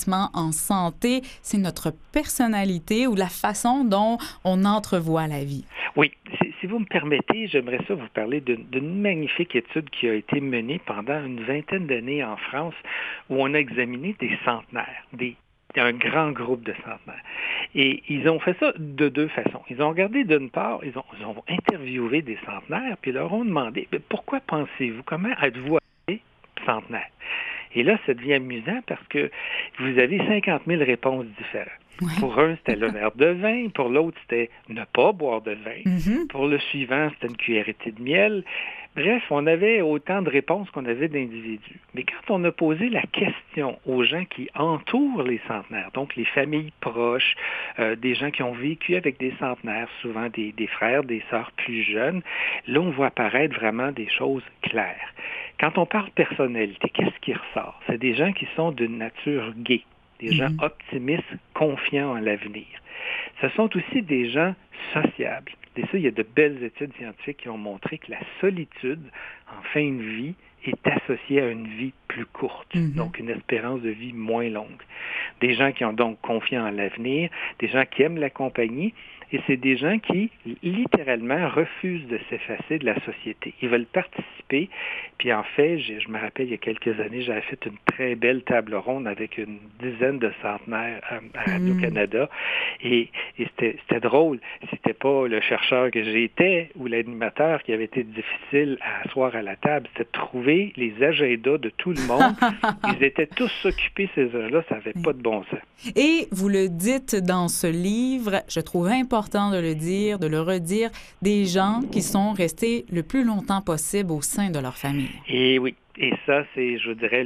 en santé, c'est notre personnalité ou la façon dont on entrevoit la vie. Oui, si vous me permettez, j'aimerais ça vous parler d'une magnifique étude qui a été menée pendant une vingtaine d'années en France où on a examiné des centenaires, un grand groupe de centenaires. Et ils ont fait ça de deux façons. Ils ont regardé d'une part, ils ont interviewé des centenaires, puis ils leur ont demandé, pourquoi pensez-vous, comment êtes-vous centenaire? Et là, ça devient amusant parce que vous avez 50 000 réponses différentes. Ouais. Pour un, c'était le verre de vin. Pour l'autre, c'était ne pas boire de vin. Mm-hmm. Pour le suivant, c'était une cuillerée de miel. Bref, on avait autant de réponses qu'on avait d'individus. Mais quand on a posé la question aux gens qui entourent les centenaires, donc les familles proches, des gens qui ont vécu avec des centenaires, souvent des frères, des sœurs plus jeunes, là, on voit apparaître vraiment des choses claires. Quand on parle personnalité, qu'est-ce qui ressort? C'est des gens qui sont d'une nature gaie, des gens optimistes, confiants en l'avenir. Ce sont aussi des gens sociables. Et ça, il y a de belles études scientifiques qui ont montré que la solitude en fin de vie est associée à une vie plus courte, donc une espérance de vie moins longue. Des gens qui ont donc confiance en l'avenir, des gens qui aiment la compagnie, et c'est des gens qui, littéralement, refusent de s'effacer de la société. Ils veulent participer, puis en fait, je me rappelle, il y a quelques années, j'avais fait une très belle table ronde avec une dizaine de centenaires à Radio-Canada, et c'était drôle. C'était pas le chercheur que j'étais ou l'animateur qui avait été difficile à asseoir à la table, c'était de trouver les agendas de tout le monde. Ils étaient tous occupés, ces heures-là, ça n'avait pas de bon sens. Et vous le dites dans ce livre, je trouve important de le dire, de le redire, des gens qui sont restés le plus longtemps possible au sein de leur famille. Et oui. Et ça, c'est, je dirais,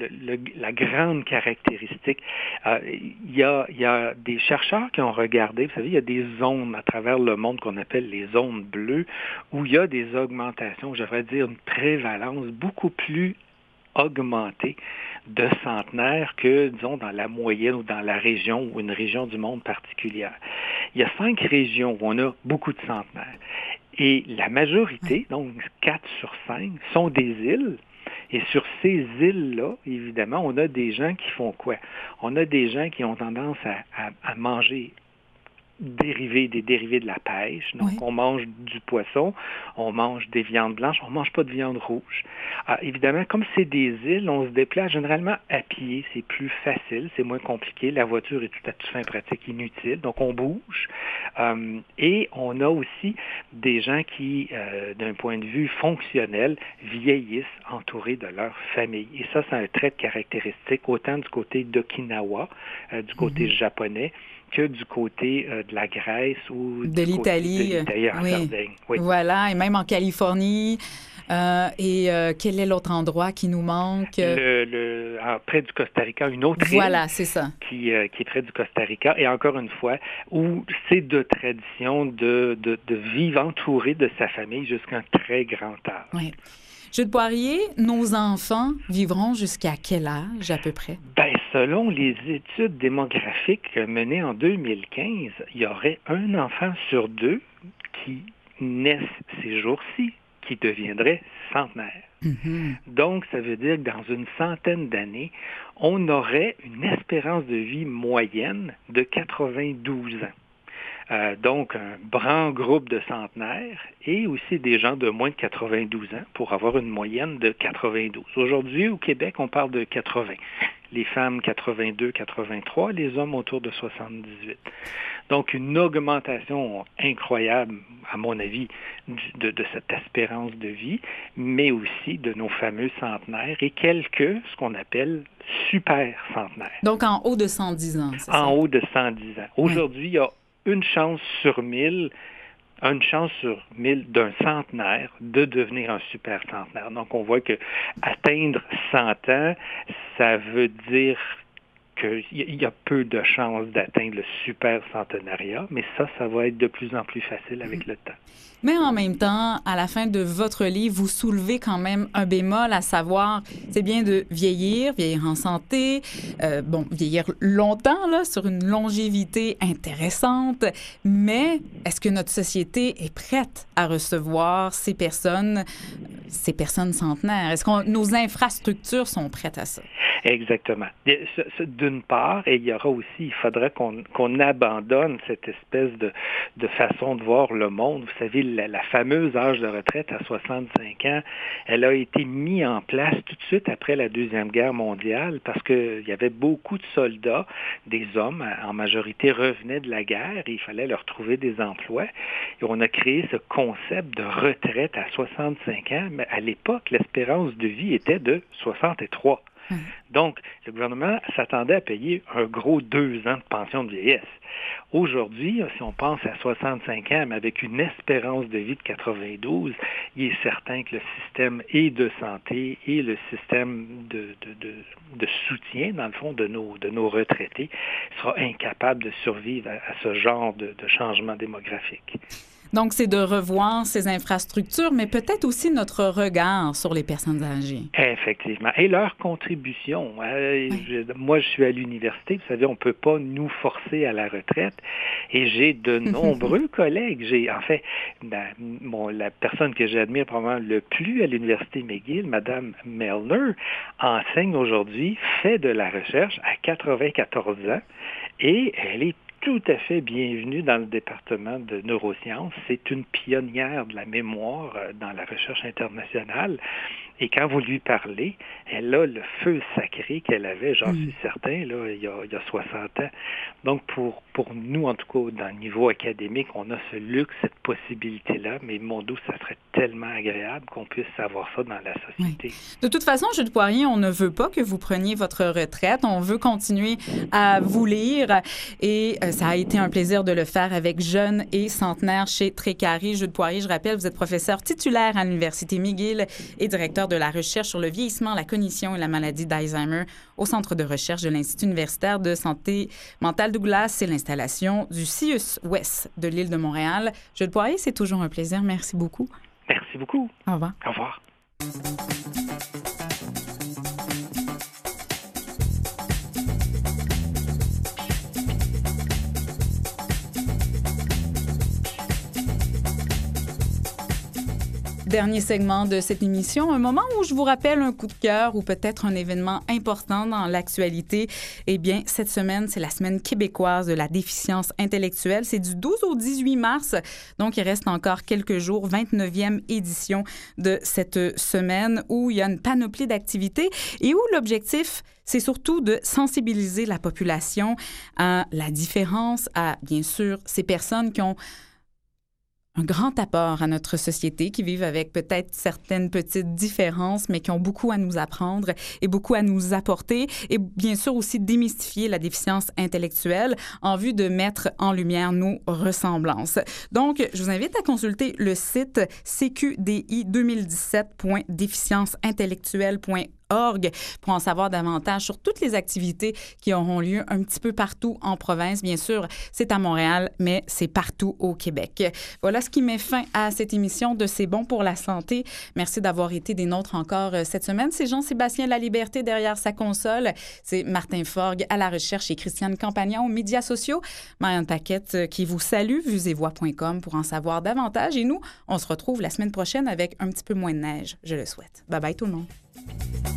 la grande caractéristique. Il y a des chercheurs qui ont regardé, vous savez, il y a des zones à travers le monde qu'on appelle les zones bleues, où il y a des augmentations, je devrais dire une prévalence beaucoup plus augmentée de centenaires que, disons, dans la moyenne ou dans la région ou une région du monde particulière. Il y a 5 régions où on a beaucoup de centenaires. Et la majorité, donc 4 sur 5, sont des îles. Et sur ces îles-là, évidemment, on a des gens qui font quoi? On a des gens qui ont tendance à manger des dérivés de la pêche. Donc, on mange du poisson, on mange des viandes blanches, on ne mange pas de viande rouge. Évidemment, comme c'est des îles, on se déplace généralement à pied. C'est plus facile, c'est moins compliqué. La voiture est tout à fait pratique inutile. Donc, on bouge. Et on a aussi des gens qui, d'un point de vue fonctionnel, vieillissent entourés de leur famille. Et ça, c'est un trait de caractéristique, autant du côté d'Okinawa, du côté japonais, que du côté de la Grèce ou de l'Italie en Sardaigne. Oui. Voilà, et même en Californie. Quel est l'autre endroit qui nous manque? Près du Costa Rica, une autre île. Voilà, c'est ça. Qui est près du Costa Rica. Et encore une fois, où c'est de tradition de vivre entouré de sa famille jusqu'à un très grand âge. Oui. Jude Poirier, nos enfants vivront jusqu'à quel âge à peu près? Selon les études démographiques menées en 2015, il y aurait un enfant sur 2 qui naissent ces jours-ci qui deviendrait centenaire. Donc, ça veut dire que dans une centaine d'années, on aurait une espérance de vie moyenne de 92 ans. Donc, un grand groupe de centenaires et aussi des gens de moins de 92 ans pour avoir une moyenne de 92. Aujourd'hui, au Québec, on parle de 80. les femmes 82-83, les hommes autour de 78. Donc, une augmentation incroyable, à mon avis, de cette espérance de vie, mais aussi de nos fameux centenaires et ce qu'on appelle super centenaires. Donc, en haut de 110 ans, c'est ça? En haut de 110 ans. Aujourd'hui, il y a une chance sur 1000 d'un centenaire de devenir un super centenaire. Donc, on voit que atteindre 100 ans, ça veut dire qu'il y a peu de chances d'atteindre le super centenariat, mais ça va être de plus en plus facile avec le temps. Mais en même temps, à la fin de votre livre, vous soulevez quand même un bémol, à savoir, c'est bien de vieillir en santé, vieillir longtemps, là, sur une longévité intéressante, mais est-ce que notre société est prête à recevoir ces personnes centenaires? Est-ce que nos infrastructures sont prêtes à ça? Exactement. D'une part, et il faudra qu'on abandonne cette espèce de façon de voir le monde. Vous savez, la fameuse âge de retraite à 65 ans, elle a été mise en place tout de suite après la Deuxième Guerre mondiale parce qu'il y avait beaucoup de soldats, des hommes en majorité revenaient de la guerre et il fallait leur trouver des emplois. Et on a créé ce concept de retraite à 65 ans, mais à l'époque, l'espérance de vie était de 63. Donc, le gouvernement s'attendait à payer un gros 2 ans de pension de vieillesse. Aujourd'hui, si on pense à 65 ans, mais avec une espérance de vie de 92, il est certain que le système de santé et le système de soutien, dans le fond, de nos retraités, sera incapable de survivre à ce genre de changement démographique. Donc, c'est de revoir ces infrastructures, mais peut-être aussi notre regard sur les personnes âgées. Effectivement. Et leur contribution. Moi, je suis à l'université. Vous savez, on ne peut pas nous forcer à la retraite. Et j'ai de nombreux collègues. La personne que j'admire probablement le plus à l'université McGill, Mme Mellner, enseigne aujourd'hui, fait de la recherche à 94 ans et elle est tout à fait bienvenue dans le département de neurosciences. C'est une pionnière de la mémoire dans la recherche internationale. Et quand vous lui parlez, elle a le feu sacré qu'elle avait, j'en suis certain, là, il y a 60 ans. Donc, pour nous, en tout cas, dans le niveau académique, on a ce luxe, cette possibilité-là, mais mon Dieu, ça serait tellement agréable qu'on puisse avoir ça dans la société. Oui. De toute façon, Jude Poirier, on ne veut pas que vous preniez votre retraite. On veut continuer à vous lire et ça a été un plaisir de le faire avec Jeunes et Centenaires chez Trécarré. Jude Poirier, je rappelle, vous êtes professeur titulaire à l'Université McGill et directeur de la recherche sur le vieillissement, la cognition et la maladie d'Alzheimer au Centre de recherche de l'Institut universitaire de santé mentale Douglas. C'est l'installation du CIUS Ouest de l'île de Montréal. Jude Poirier, c'est toujours un plaisir. Merci beaucoup. Merci beaucoup. Au revoir. Au revoir. Dernier segment de cette émission, un moment où je vous rappelle un coup de cœur ou peut-être un événement important dans l'actualité. Eh bien, cette semaine, c'est la Semaine québécoise de la déficience intellectuelle. C'est du 12 au 18 mars, donc il reste encore quelques jours, 29e édition de cette semaine où il y a une panoplie d'activités et où l'objectif, c'est surtout de sensibiliser la population à la différence, à, bien sûr, ces personnes qui ont un grand apport à notre société, qui vivent avec peut-être certaines petites différences, mais qui ont beaucoup à nous apprendre et beaucoup à nous apporter. Et bien sûr aussi démystifier la déficience intellectuelle en vue de mettre en lumière nos ressemblances. Donc, je vous invite à consulter le site cqdi2017.déficienceintellectuelle.org pour en savoir davantage sur toutes les activités qui auront lieu un petit peu partout en province. Bien sûr, c'est à Montréal, mais c'est partout au Québec. Voilà ce qui met fin à cette émission de C'est bon pour la santé. Merci d'avoir été des nôtres encore cette semaine. C'est Jean-Sébastien Laliberté derrière sa console. C'est Martin Forgue à la recherche et Christiane Campagnan aux médias sociaux. Marianne Paquette qui vous salue, vuesetvoix.com pour en savoir davantage. Et nous, on se retrouve la semaine prochaine avec un petit peu moins de neige, je le souhaite. Bye bye tout le monde.